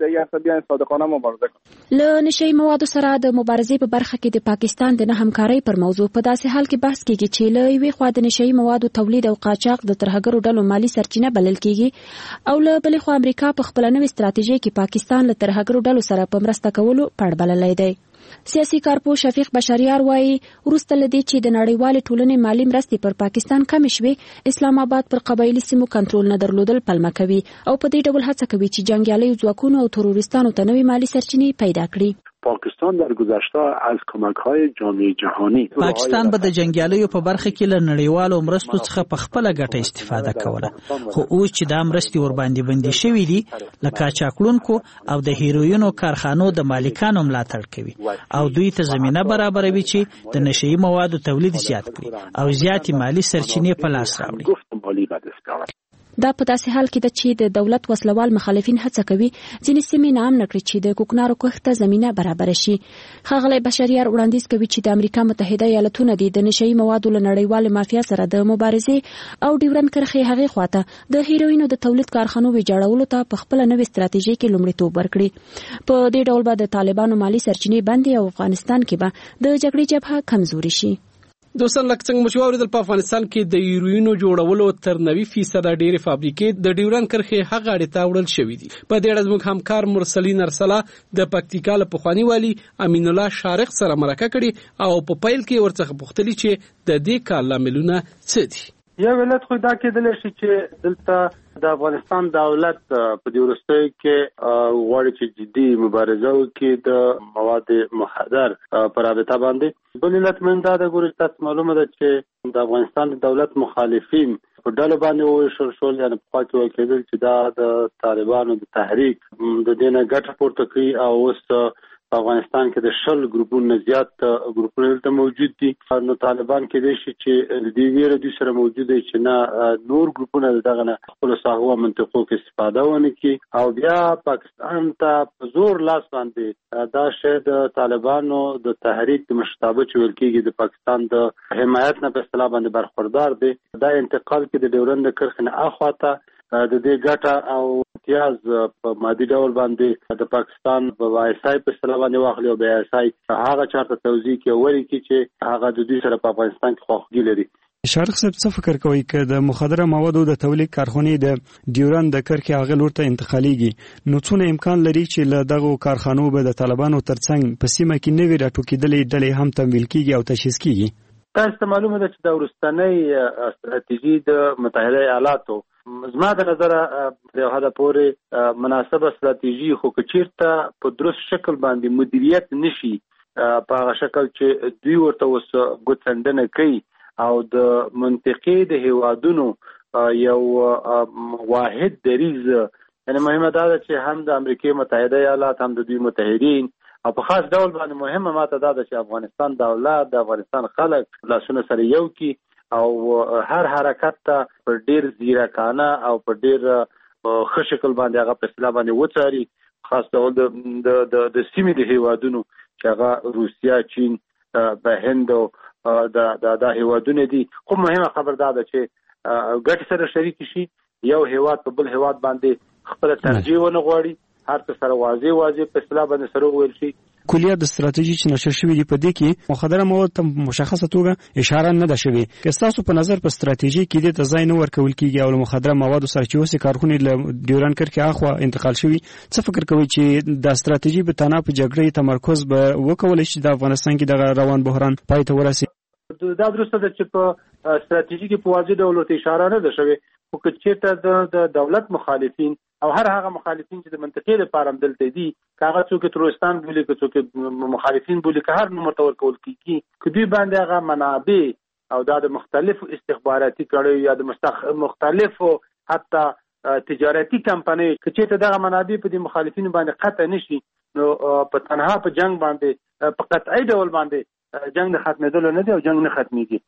ښیي. له نشئی موادو سره د مبارزې په برخه کې د پاکستان د نه همکارۍ پر موضوع په داسې حال کې بحث کیږي چې له یوې خوا د نشئی موادو تولید او قاچاق د ترهګرو ډلو مالی سرچینه بلل کیږي، او له بلې خوا امریکا په خپل نوې ستراتیژي کې پاکستان له ترهګرو ډلو سره په مرسته کولو پړ بللی دی. سیاسي کارپو شفیق بشریار وایي وروسته له دې چې د نړیوالې ټولنې مالی مرستې پر پاکستان کمې شوې، اسلام آباد پر قبایلي سیمو کنټرول نه درلودل پلمه کوي او په دې ډول هڅه کوي چې جنګیالیو ځواکونو او تروریستانو ته نوې مالی سرچینې پیدا کړي. پاکستان در گذشته از کمک‌های جامعه جهانی پاکستان به د جنگیالیو په برخه کې له نړیوالو مرستو څخه په خپله ګټه استفاده کوله، خو اوس چې دا مرستې ورباندې بندي شوي دي، له قاچاقونکو او د هیروینو کارخانو د مالکانو ملاتړ کوي او دوی ته زمینه برابروي چې د نشئی موادو تولید زیات کړي او زیاتې مالی سرچینې په لاس راوړي. دا په داسې حال کې ده چې د دولت وسلوال مخالفین هڅه کوي ځینې سیمې نام نه کړي چې د کوکنارو کښت ته زمینه برابره شي. ښاغلی بشریار وړاندیز کوي چې د امریکا متحده ایالتونه دي د نشئی موادو له نړیوالې مافیا سره د مبارزې او ډیورند کرښې هغې خواته د هیروینو د تولید کارخانو ویجاړولو ته په خپله نوې ستراتیژۍ کې لومړیتوب ورکړي. په دې ډول به د طالبانو مالی سرچینې بندي او افغانستان کې به د جګړې جبهه کمزوري شي. دوستان لکه څنګه مو چې واورېدل، په افغانستان کې د هیروینو جوړولو تر نوي فیصده ډېرې فابریکې د ډیورند کرښې هغه غاړې ته وړل شوي دي. په دې اړه زموږ همکار مرسلین ارسلا د پکتیکا له پخواني والي امین الله شارق سره مرکه کړې او په پیل کې ورڅخه پوښتلي چې د دې کار لاملونه څه دي. یو علت خو دا کېدلی شي چې دلته د افغانستان دولت په دې وروستیو کې غواړي چې جدي مبارزه وکړي د مواد مخدر په رابطه باندې. بل علت من دا د ګوري تاسو معلومه ده چې د افغانستان د دولت مخالفین په ډلو باندې وویشل شول، یعنې پخوا کې ویل کېدل چې دا د طالبانو د تحریک د دې نه ګټه پورته کوي او اوس په افغانستان کې د شل ګروپونو زیات ګروپونه دلته موجود دي. نو طالبان کېدای شي چې د دې ویره دوی سره موجود دی چې نه نور ګروپونه دغه نه خپلو ساحو منطقو کې استفاده ونه کړي او بیا پاکستان ته په زور لاس باندې دا شی د طالبانو د تحریک د مشرتابه چې ویل کېږي د پاکستان د حمایت نه په اصطلاح باندې برخوردار دی. دا انتقال کې د ډیورند کرښې نه اخواته د دې ګټه او امتیاز په مادي ډول باندې د پاکستان په وایسای په اصطلاح باندې واخلي او بیا وایسای هغه چارته توضیح کوي ولې کې چې هغه د دوی سره په افغانستان کې خواخوږي لري. شارق صاحب څه فکر کوي چې د مخدره موادو د تولید کارخانې د ډیورند د کرښې هغه لور ته انتقالیږي، نو څونه امکان لري چې له دغه کارخانو به د طالبانو ترڅنګ په سیمه کې نوې راټوکېدلې ډلې هم تمویل کیږي او تشخیص کیږي؟ تاسو ته معلومه ده چې د وروستنۍ ستراتیژي د متحده ایالاتو زما د نظر د حدا پورې مناسبه ستراتیژي خو کچیرته په درست شکل باندې مدیریت نشي په هغه شکل چې دوی ورته وس ګوتندنه کوي او د منطقې د هیوادونو یو واحد دریز، یعنی مهمه دا ده چې هم د امریکای متحده ایالات هم د دوی متحدین او په خاص ډول باندې مهمه ماته دا ده چې افغانستان دولت د افغانستان خلک لاسونه سره یو کی او هر حرکت ته په ډیر ځیرکانه او په ډیر ښه شکل باندې هغه په اصطلاح باندې وڅاري، خاص ډول د د د سیمې د هیوادونو چې هغه روسیا، چین، په هند او د د هیوادونه دي. خو مهمه خبر دا ده چې ګټ سره شریک شي، یو هیواد په بل هیواد باندې خپل ترجیح ونه غواړي، هر څه سره واضح واضح په اصطلاح باندې سره ویل شي کلیات د ستراتیژي چې نشر شوې دي په دې کې مخدره مواد ته مشخصه توګه اشاره نه ده شوې. که تاسو په نظر په ستراتیژي کې د ځای نه ورکول کیږي او مخدره مواد سره چې اوسې کارخونې له ډیوران کرښې اخوا انتقال شوي، څه فکر کوي چې د ستراتیژي په تنه په جګړې تمرکز به وکول شي د افغانستان کې د روان بحران پای ته ورسي؟ دا درسته ده چې په ستراتیژي کې په واضح ډول اشاره نه ده شوې، خو که چېرته د دولت مخالفین او هر هغه مخالفین چې د منطقې لپاره دلته دي، که هغه څوک تروریستان بولي، که څوک مخالفین بولي، که هر نوم ورته ورکول کېږي، که دوی باندې هغه منابع او دا د مختلفو استخباراتي کړیو یا د مختلفو حتی تجارتي کمپنیو که چېرته دغه منابع په دې مخالفینو باندې قطع نشي، نو په تنها په جنگ باندې په قطعي ډول باندې جنگ نه ختمېدل نه دی او جنگ نه ختمېږي.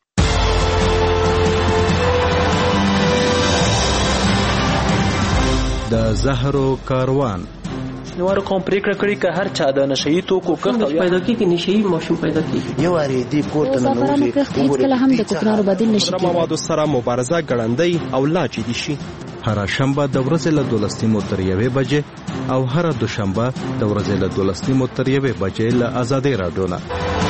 د زهرو کاروان نوار کوم پریکړه کړی که هر چا د نشئی توکو کښت پیدا کیږي، نشئی ماشوم پیدا کیږي، یو اړې دی پورته نه نوځي. هیڅ کله هم د کوکنارو بدیل نشي کېدای. موادو سره مبارزه ګړندۍ او لا جدي شي. هر شنبه د ورځې له دولس نیمو تر یوې بجې او هر دوشنبه د ورځې له دولس نیمو تر یوې بجې له آزادۍ راډیو نه.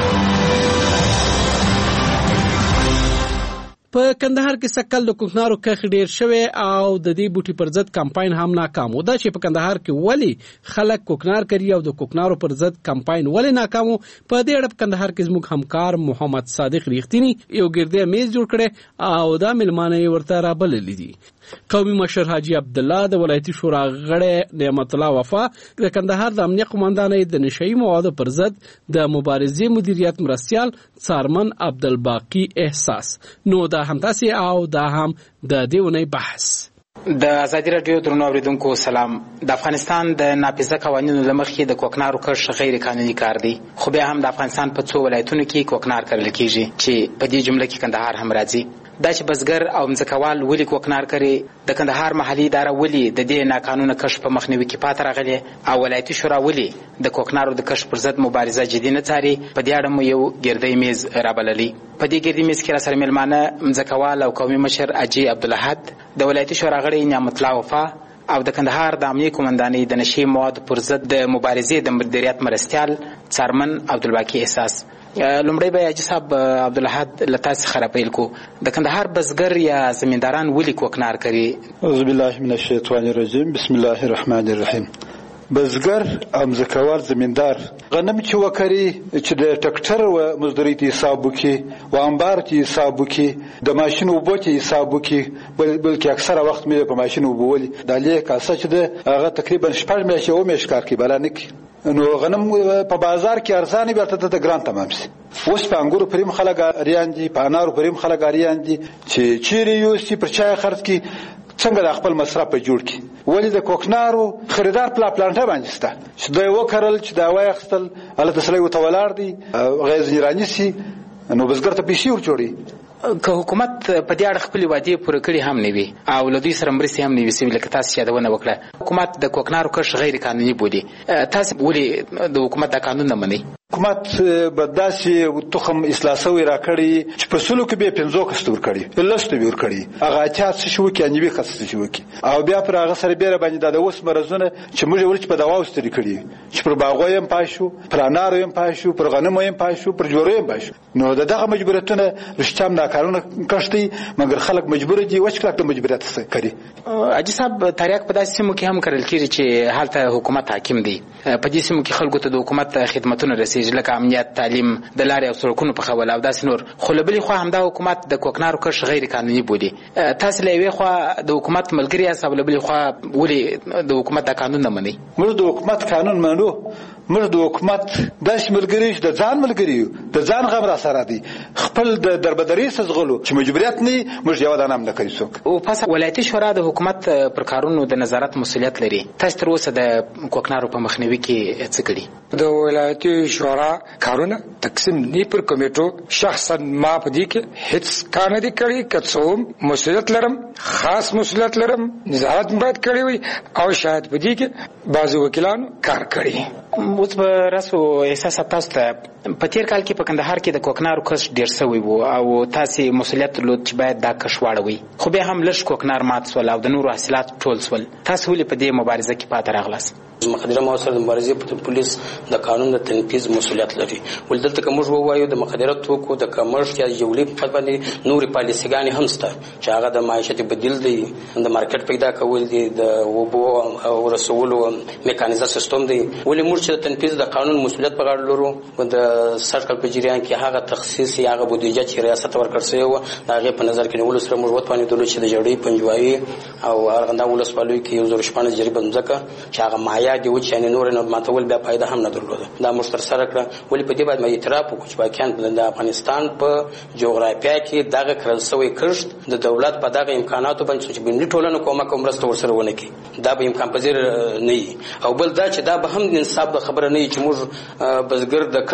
په کندهار کې سکل د کوکنارو کښت ډیر شوی او د دې بوټي پر ضد کمپاین هم ناکام و. دا چې په کندهار کې ولی خلک کوکنار کوي او د کوکنارو پر ضد کمپاین ولی ناکام و، په دې اړه په کندهار کې زموږ همکار محمد صادق ریښتینی یو ګردی میز جوړ کړي او دا ملمانه یې ورته رابللي دي. قومي مشر حاجی عبد الله د ولایتي شورا غړی نعمت الله وفا د کندهار د امنیه قومندانۍ د نشئی موادو پر ضد د مبارزې مدیریت مرستیال څارمن عبدالباقی احساس. نو دا هم تاسو او دا هم د دیونی بحث. د ازادي رادیو درنو اوریدونکو سلام. د افغانستان د ناپیزه قوانینو لمخې د کوکنارو کښت غیر قانوني کار دی، خو بیا هم د افغانستان په څو ولایتونو کې کوکنار کرل کیږي چې په دې جمله کې کندهار هم راځي. دا چې بزګر او مځکوال ولې کوکنار کوي، د کندهار محلي اداره ولې د دې ناقانونه کښت په مخنیوي کې پاتې راغلي او ولایتي شورا ولې د کوکنارو د کښت پر ضد مبارزه جدي نه څاري، په دې اړه مو یو ګردی میز رابللی. په دې ګردی میز کې را سره مېلمانه مځکوال او قومي مشر حاجي عبدالاحد، د ولایتي شورا غړی نعمت الله وفا او د کندهار د امنیه قومندانۍ د نشئی موادو پر ضد د مبارزې د مدیریت مرستیال څارمن عبدالباقی احساس. لومړی به حاجي صاحب عبدالاحد له تاسو سره پیل کو. د کندهار بزګر یا زمینداران ولې کوکنار کوي؟ اعوذ بالله من الشیطان الرجیم، بسم الله الرحمن الرحیم. بزګر او مځکوال زمیندار غنم چې وکړي چې د ټکټر و مزدوري ته حساب وکړي و انبار ته حساب وکړي د ماشین اوبو ته حساب وکړي، بلکې اکثره وخت مې په ماشین اوبو ولي د لیک کاسه چې د هغه تقریبا شپږ میاشتې او میاشت کار کوي بل نه کوي، نو غنم په بازار کې ارزانه بیرته ته ګران تمام سي. اوس په انګورو پریم خلک اریان دي، په انارو پریم خلک اریان دي چې چیرې یو سي پر چای خرڅ کی څنګه د خپل مصرف په جوړ کی. ولی د کوکنارو خریدار پلا پلانټه باندې ستا چې دوی وکړل چې دا وای خپل الله تسلی وتولار دي غیز ایرانی سي، نو بزګر ته پیسې ورچوړي. که حکومت په دې اړه خپل وعده پوره کړي هم نه وي او له دوی سره مرستې هم نه وي سوي، لکه تاسو یادونه وکړه حکومت د کوکنارو کښت غیر قانوني بولي، تاسو ولې د حکومت د قانون نه منئ؟ حکومت به داسې تخم اصلاح سوی را کړي چې په سلو کې به پنځو کسته ور کړي، لسته به ور کړي، هغه اچا څه شو کې انیوي کسته شو کې او بیا پر هغه سره بیره باندې د اوس مرزونه چې موږ ورچ په دوا واستري کړي چې پر باغوي هم پاشو، پر انارو هم پاشو، پر غنمو هم پاشو، پر جوړو هم پاشو. نو دغه مجبوریتونه رښتام ناکارونه کښتي، مګر خلک مجبور دي وښکړه ته مجبوریت څه کوي. حاجي صاحب تاریخ په داسې سیمو کې هم کړل کېږي چې حالت حکومت حاکم دی، په دې سیمو کې خلکو ته د حکومت خدماتونه رسیږي لکه امنیت، تعلیم، د لارې او سړکونو په خول او داسې نور، خو له بلې خوا همدا حکومت د کوکنارو کښت غیر قانوني بولي. تاسو له یوې خوا د حکومت ملګري یاست او له بلې خوا ولې د حکومت د قانون نه منئ؟ موږ د حکومت قانون منو، موږ د حکومت داسې ملګري چې د ځان ملګري یو، د ځان غم را سره دي، خپل د دربدري سزغلو چې مجبوریت نه موږ یو دانه هم نه کوي څوک. او پس ولایتي شورا د حکومت پر کارونو د نظارت مسؤلیت لري، تاسو تر اوسه د کوکنارو په مخنیوي کې څه کړي؟ د ولایتي شورا کارونه تقسیم نه پر کمیټو شخصا ما په دې کې هیڅ کار نه دی کړی، که څوم مسؤلیت لرم، خاص مسؤلیت لرم، نظارت باید کړی وي او شاید په دې کې بعض وکیلانو کار کړی. اوس به راسو احساس تاسو ته په تیر کال کې په په کندهار کې د کوکنارو کښت ډیر شوی وو او تاسو مسؤلیت درلود چې باید دا کښت واړوي، خو بیا هم لږ کوکنار مات سول او د نورو حاصلات ټول سول. تاسو ولې په دې مبارزه کې پاتې راغلاست؟ مخدره مواد سره د مبارزې په پولیس د قانون د تنفيذ مسؤلیت لري. ولدلته کوم موږ ووایو د مخدره توکو د کمرشل یا جوړې په باندې نوري پالیسيګانې هم شته چې هغه د معیشت بدیل دی، د مارکیټ پیدا کول دي، د وبو او رسولو میکانیزه سیستم دی. ولې موږ چې د تنفيذ د قانون مسؤلیت په غاړه لرو، د سرکل په جریان کې هغه تخصیص یا هغه بودیجه چې ریاست ورکړ شوی و هغه په نظر کې نیول سره موږ وتوانې دلو چې د جوړې پنجوایي او ارغنده ولسوالۍ کې یو زر شپږ جری بنځکه چې هغه مایا دی و چې نور نه ماتول بیا فائدہ هم نه درلوده. دا مشتر سره کړ. ولې په دې باندې مې اعتراف وکړ چې واقعا د افغانستان په جغرافیه کې دغه کړل شوی کښت د دولت په دغه امکاناتو باندې چې بنلي ټولنه کومه کوم رسته ورسره ونه کی دا به امکان پذیر نه وي. او بل دا چې دا به هم انصاف د خبره نه وي چې موږ بزګر د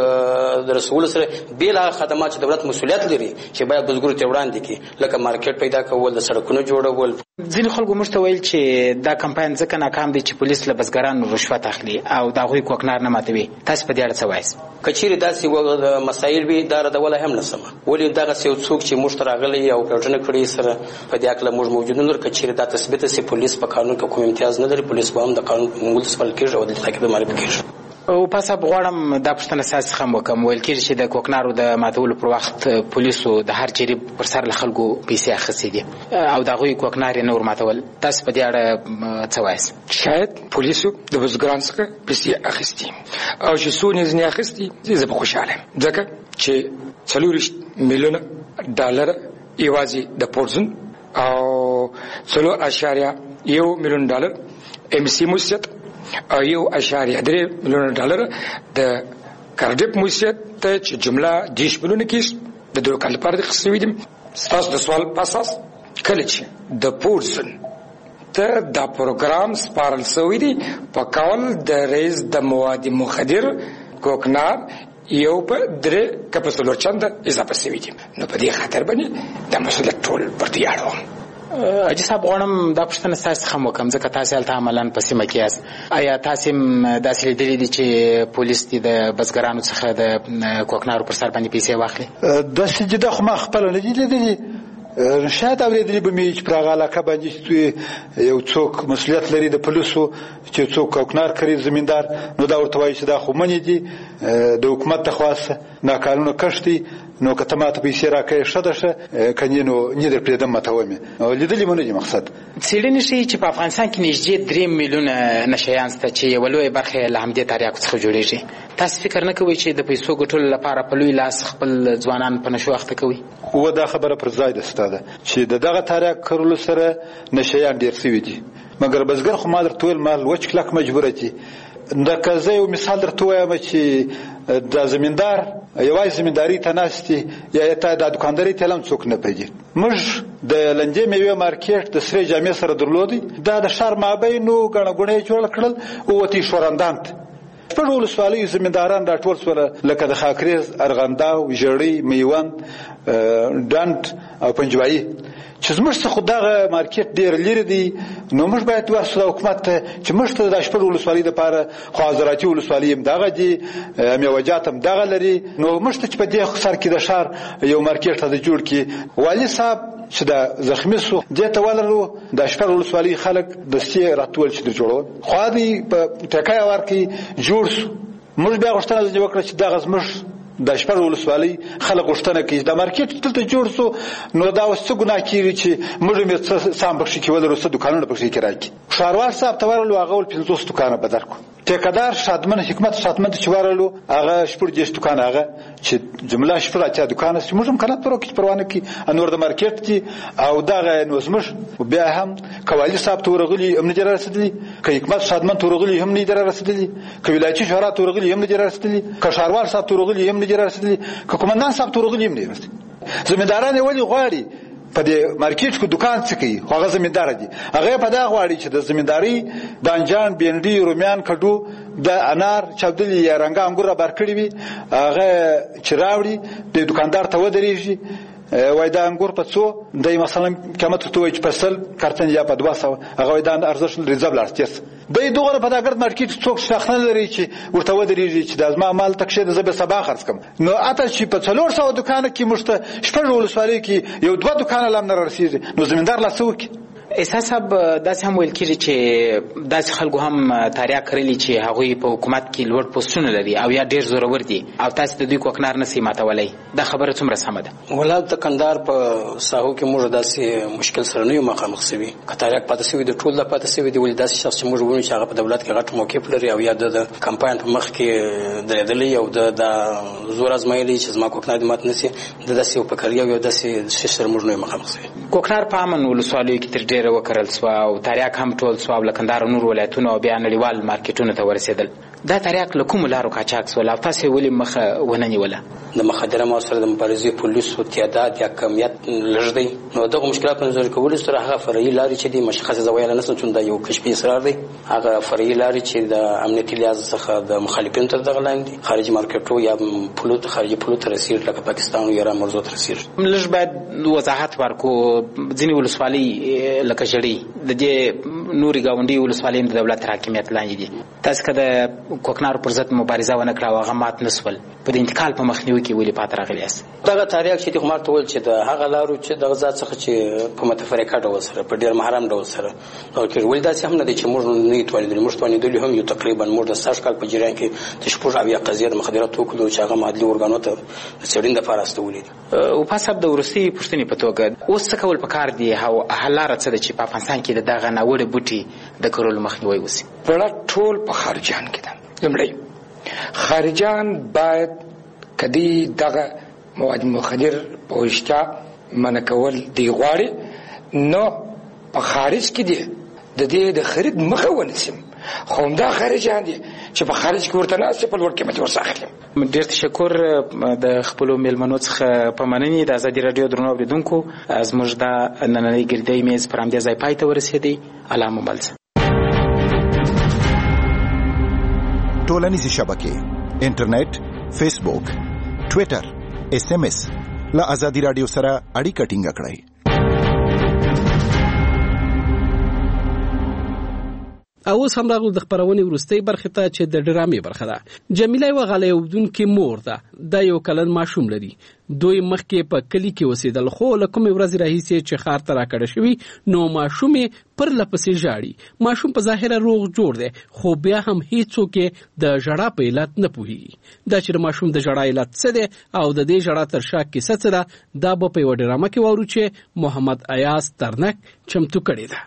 کښت د رسول سره بیل خدمات چې دولت مسؤلیت لري چې باید بزګر ته وړاندې کی، لکه مارکیټ پیدا کول، د سړکونو جوړول. ځینې خلکو موږ ته ویل چې دا کمپاین ځکه ناکام دی چې پولیس له بزګرانو رشوت اخلي او دا غوي کوکنار نه ماتوي. تاسو په دې اړه څه وایئ؟ کچېرې داسې و مسایل وي دا ردول هم نسم. ولې دغه یو څوک چې موږ ته راغلی او پلټنه کړې سره په دې اړه موږ موجود نه لرو. کچېرې دا تثبیت سي پولیس په قانون کې کوم امتیاز نه لري، پولیس به هم د قانون ملتسپل کېږي او د تاکید معرفي کېږي. او پاسه غواړم دا پښتنه ساس خم وکم ویل کېږي چې د کوکنارو د ماتولو پر وخت پولیسو د هر چیرې پر سر له خلکو پیسې اخیستې دي او دا غوي کوکنار نه ور ماتول. تاسو په دې اړه څه وایئ؟ شاید پولیسو د بزګرانو څخه پیسې اخیستي او چې څو نه ځنې اخیستي زه به خوشاله ځکه چې څلور میلیونه ډالر یوازې د پورزن او څلور اشاریه یو میلیون ډالر ام سی موسیت او یو اشاریه درې میلیونه ډالر د کارډیپ موسیت ته چې جمله دیش میلیونه کې د دوه کال لپاره د خصوصي دي. تاسو د سوال پاساس کله چې د پورزن ته دا پروګرام سپارل شوی دی په کول د رئیس د مواد مخدر کوکنار یو په درې کپسولور چنده اضافه شوی دی، نو په دې خاطر باندې د مسؤلیت ټول پر دې اړه اجي صاحب غواړم دا پښتنه ساس خم وکم ځکه تاسو هلته عملاً په سیمه کې یاست. آیا تاسو داسې لیدلي دي چې پولیس دې د بزګرانو څخه د کوکنارو پر سر باندې پیسې واخلي؟ داسې جدا خو ما خپله نه دي لیدلي، شاید اورېدلي به مې چې پر هغه علاقه باندې یو څوک مسؤلیت لري د پولیسو چې څوک کوکنار کوي زمیندار، نو دا ورته وایي چې دا خو منې دي د حکومت ته خواسته ناقانونه کښت دي، نو که ته ماته پیسې راکوې ښه ده ښه، که نه نو نه در پرېږدم ماتوم یې. لیدلي مو نه دي مقصد. څېړنې ښیي چې په افغانستان کې نږدې درې میلیونه نشه یان شته چې یوه لویه برخه یې له همدې تریاکو څخه جوړېږي. تاسو فکر نه کوئ چې د پیسو ګټلو لپاره په لوی لاس خپل ځوانان په نشو اخته کوي؟ و دا خبره پر ځای ده ستا ده چې د دغه تریاک کرلو سره نشه یان ډېر شوي دي، مګر بزګر خو ما درته ویل مال وچ کلک مجبوره دي. لکه زه یو مثال درته وایم چې د زمیندار یوازې زمینداري ته ناست دي یا ته د دوکاندارۍ ته هم څوک نه پرېږدي. موږ د لنجې میوې مارکیټ د سرې جامې سره درلودی، دا د ښار مابینو ګڼه ګوڼه یې جوړه کړل، ووتې شورندان ته شپږ ولسوالیو زمینداران راټول سوله، لکه د خاکریز، ارغنداو، ژړۍ، میوند، ډنډ او پنجوایي چې زموږ څخه دغه مارکیټ ډېر لرې دی. نو موږ باید ورسو د حکومت ته چې موږ ته د شپږ ولسوالۍ دپاره خو حضراتي ولسوالۍ هم دغه دي، میوجات هم دغه لري، نو موږ ته چې په دې سر کې د ښار یو مارکیټ ته جوړ کړي. والي صاحب چې دا زخمي سو دې ته ولرو د شپږ ولسوالۍ خلک دستي راټول چې د جوړول خو دې په ټکای ورکړي جوړ سو. موږ بیا غوښتنه ځنې وکړه چې دغه زموږ د شپږ ولسوالۍ خلک غوښتنه کوي د مارکیټ دلته جوړ سو، نو دا اوس څه ګناه کېږي چې موږ یې څه سام پکښې کې ولرو، څه دوکانونه پکښې کې راکړي. ښاروال صاحب ته ورغلو، هغه ول پنځوس دوکانه به درکړو. ټیکهدار شادمن حکمت شادمن ته چې ورغلو، هغه شپږ دېرش دوکانه، هغه چې جمله شپږ اتیا دوکانه چې موږ هم کنه پرو کې پروا نه کوي انور د مارکیټ دي او دغه نو زموږ بیا هم کوالي صاحب ته ورغلي هم نه دي رسېدلي، که حکمت شادمن ته ورغلي هم نه دي رسېدلي، که ولایتي شورا ته ورغلي هم نه دي رسېدلي، که ښاروال صاحب ته ورغلي هم نه دي رسېدلي، که قومندان صاحب ته ورغلي هم نه دي رسېدلي. زمینداران یې ولې غواړي په دې مارکیټ کې دکان څه کوي؟ خو هغه زمیندار دي، هغه په دا غواړي چې د زمینداری بانجان، بینډي، رومیان، کډو، د انار، چاودلي یا رنګ انګور بار کړی وي، هغه چې راوړي د دکاندار ته ودرېږي، وای دا انګور په څو د مثلا قیمت ته وای چې په سل کارتن یا په دوه سوه هغه دا ارزښت ریزرو لاستیس د دوغه په داګرد مارکیټ څوک شخصن لري چې ورته ودرېږي چې د ازما مال تکشه د زبې سبا خرڅ کم نو اته چې په څلور سوه دکان کې مشته شپږ ولسوالۍ کې یو دوه دکان لام نه رسیږي نو زمیندار لا څوک احساس صاحب داسې هم ویل کېږي چې داسې خلکو هم تاریخ کړلي چې هغوی په حکومت کې لوړ پوسټونه لري او یا ډېر زورور دي او تاسې د دوی کوکنار نه سئ ماتولی دا خبره څومره سمه ده؟ ولایت د کندهار په ساحو کې موږ داسې مشکل سره نه یو مخامخ سوي که تاریخ پاتې سوي د ټول د پاتې سوي دي ولې داسې شخص چې موږ وینو چې هغه په دولت کې غټ موقف لري او یا د کمپاین په مخ کې درېدلی او د زور ازمایلی چې زما کوکنار دې مات نه سي د داسې یو فکري او یو داسې شي سره موږ نه یو مخامخ سوي. کوکنار په امن ولسوالیو کې تر ډېره وکرل سوه او تاریخ هم ټول سو او لکندار نور ولایتونه او بیا نړیوال مارکیټونو ته ورسېدل. دا تاریخ له کومو لارو قاچاق سول او تاسې ولې مخه ونه نیوله؟ د مخدره موادو سره د مبارزې پولیسو تعداد یا کمیت لږ دی نو دغه مشکلات په نظر کولو سره هغه فرعي لارې چې دي مشخصه زه ویلی نشم چې دا یو کشفي اصرار دی هغه فرعي لارې چې د امنیتي لحاظ څخه د مخالفینو تر دغه لاندې دي خارجي مارکیټو یا پولو خارجي پولو ته رسېږي لکه پاکستان او ایران مرزو ته رسېږي. لږ باید وضاحت ورکړو ځینې ولسوالۍ لکه ژړۍ د دې نورې ګاونډي ولسوالۍ هم د دولت تر حاکمیت لاندې دي. تاسې که د کوکنارو پر ضد مبارزه ونه کړه او هغه مات نه سول په د انتقال په مخنیوي کې ولې پاتې راغلي یاست؟ دغه تاریخ چې خو مارته ویل چې د هغه لارو چې دغه ذات څخه چې په متفرقه ډول سره په ډېر محرم ډول سره نو کې ولې داسې هم نه دی چې موږ نه توانېدلو موږ توانېدلي هم یو تقریبا موږ د سږ کال په جریان کې د شپږ اویا قضیې د مخدراتو وکړو چې هغه معادلي ارګانو ته د څېړنې دپاره استولي دي. وپا صاحب د وروستۍ پوښتنې په توګه اوس څه کول پکار دي او حل لاره څه ده چې په افغانستان کې د دغه ناوړه بوټي د کرلو مخنیوی وشي؟ بړه ټول په خارجان کې ده. لومړی خارجان باید کدی دغه مواد مخدر په اشتیا منع کول دی غواړي نو په خارج کې دي د دې د خرید مخه ونیسم خو همدا خارجان دي چې په خارج کې ورته ناست په لوړ قیمت ورڅخه. ډېر تشکر د خپلو میلمنو څخه په مننې د ازادي راډیو درنو اورېدونکو زموږ دا نننۍ ګردی میز پر همدې ځای پای ته ورسېدی. الله مو مل شه. ټولنیزې شبکې انټرنیټ فیسبوک ټویټر اس ام اس له ازادي راډیو سره اړیکه ټینګه کړئ. او اوس هم راغلو د خپرونې وروستۍ برخې ته چې د ډرامې برخه ده. جمیله یوه غالی اوبدونکې مور ده. دا یو کلن ماشوم لري. دوی مخکې په کلي کې اوسېدل خو له کومې ورځې راهیسې چې ښار ته راکډه شوي نو ماشوم یې پرله پسې ژاړي. ماشوم په ظاهره روغ جوړ دی خو بیا هم هیڅوک یې د ژړا په علت نه پوهېږي. دا چې د ماشوم د ژړا علت څه دی او د دې ژړا تر شا کیسه څه ده دا به په یوه ډرامه کې واورو چې محمد ایاز ترنک چمتو کړې ده.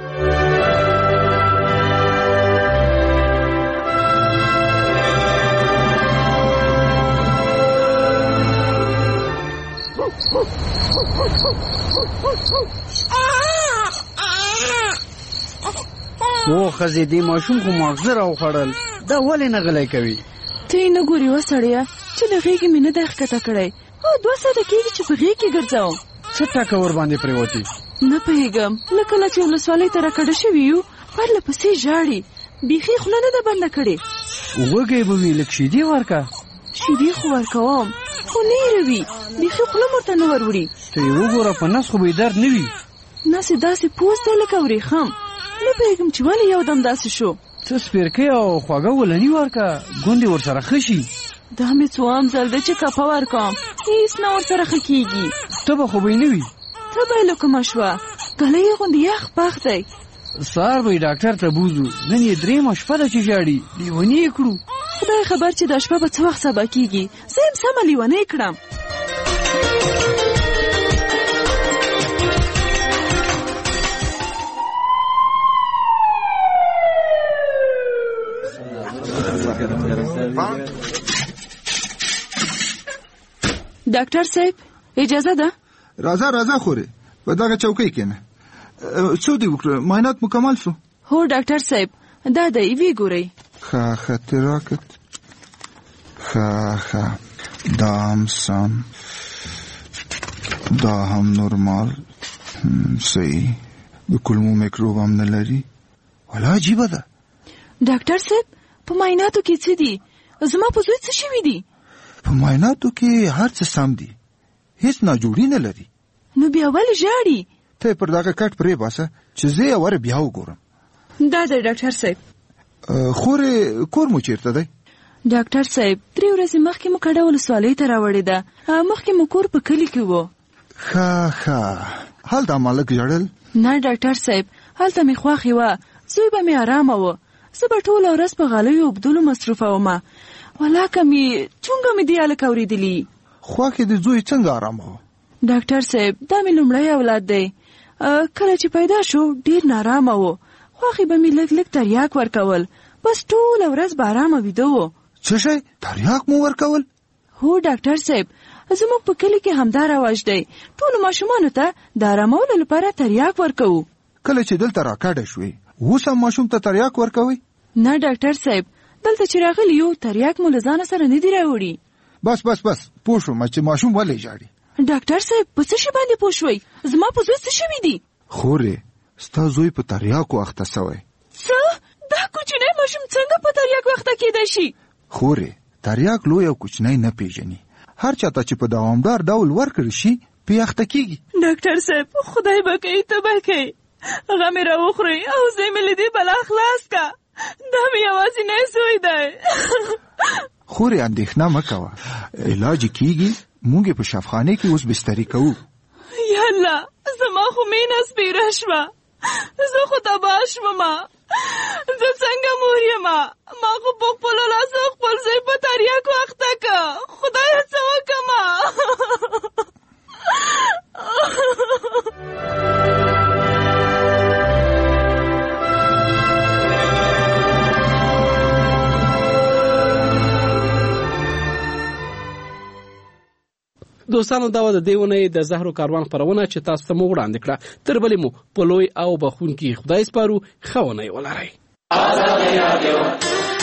و خزې دې ماشوم خو ماغزه راوخوړل دا ولې نه غلی کوي؟ ته یې نه ګورې وسړیه چې له غېږې مې نه دی ښکته کړی او دوه ساعته کېږي چې په غېږ کې ګرځوم. څه ټکه ور باندې پرېوتې؟ نه پوهېږم له کله چې ولسوالۍ ته راکډه شوي یو پرله پسې ژاړي بیخي خوله نه ده بنده کړې. وږی به وي لږ شیدې ورکه. شیدې خو ورکوم خو نه هېروي بیخي خوله م ورته نه ور وړي. ته یې وګوره په نس خو به یې درد نه وي. نس یې داسې پوست دی لکه ورېښم. نه پوهېږم چې ولې یو دم داسې شو. څه سپېرکۍ او خوږه ولني ورکه ګوندې ورسره ښه شي. دا مې څوام ځل دی چې کپه ورکوم هېڅ نه ورسره ښه کېږي. تبه خو به یې نه وي. تبه یې لکه مشوه ګلی یې غوندې یخ پخ دی. سهار به یې ډاکټر ته بوځو نن یې درېیمه شپه ده چې ژاړي لیوني یې کړو. خدای خبر چې دا شپه به څه وخت سبا کېږي زه یم سمه لیونی کړم. ډاکټر صاحب اجازه ده؟ راځه راځه خورې په دغه چوکۍ کښېنه. څه دې وکړه معاینات مکمل شو؟ هو ډاکټر صاحب دا دی ویې ګورئ. ښه ښه ته راکت ښه ښه دا هم سم دا هم نورمال صحیح د کولمو میکروب هم نه لري. والا عجیبه ده. ډاکټر صاحب په معایناتو کې څه دي؟ زما په زوی څه شوي دي؟ په معایناتو کې هر څه سم دي هیڅ ناجوړي نه لري. نو بیا ولې ژاړي؟ ته پر دغه کټ پرې باسه چې زه یې ور بیا وګورم. دا دی ډاکټر صاحب. خورې کور مو چیرته دی؟ ډاکټر صاحب درې ورځې مخکې مو کډه ولسوالۍ ته راوړې ده. مخکې مو کور په کلي کې و. ښه ښه هلته مالک ژړل؟ نه ډاکټر صاحب هلته مې خوښې وه. زوی به مې ارامه و. زه به ټوله ورځ په غالیو اوبدلو مصروفه ومه. ولاکه مې چونګه مې دې هلک اورېدلي. خواښې د زوی څنګه ارامه و؟ ډاکټر صاحب دا مې لومړی اولاد دی. کله چې پیدا شو ډېر نارامه و. خواښې به مې لږ لږ تریاک ورکول. بس ټوله ورځ به ارامه ویده و. څه شی تریاک مو ورکول؟ هو ډاکټر صاحب زموږ په کلي کې همدا رواج دی. ټولو ماشومانو ته د ارامولو لپاره تریاک ورکوو. کله چې دلته راکډه شوې اوس هم ماشوم ته تریاک ورکوئ؟ نه ډاکټر صاحب دلته چې راغلی یو تریاک مو له ځانه سره نه دی راوړي. بس بس بس پوه شوم چې ماشوم ولې ژاړي. ډاکټر صاحب په څه شي باندې پوه شوئ؟ زما په زوی څه شوي دي؟ خورې ستا زوی په تریاکو اخته سوی. څه؟ دا کوچنی ماشوم څنګه په تریاکو اخته کیدای شي؟ خورې تریاک لوی او کوچنی نه پیژني. هر چاته چې په دوامدار ډول ورکړل شي پې اخته کیږي. ډاکټر صاحب خدای به کوي ته به کوي. هغه مې راوخورئ او زه مې له دې بلا خلاص کا. دا مې یوازینی زوی دی. خورې اندېښنه مه کوه. علاج کیږي. موږ په شفاخانه کې اوس بستري کوو. یا الله زما خو مینه سپیره شوه. زه خو تباه شومه. زه څنګه مور یمه؟ ما خو په خپلو لاسو خپل زوی په تریاکو اخته که. خدایه څه وکمه؟ دوستانو دا و د دې اونۍ د زهرو کاروان خپرونه چې تاسو ته مو وړاندې کړه. تر بلې مو په لوی او بخونکي خدای سپارو. ښه اونۍ ولرئ.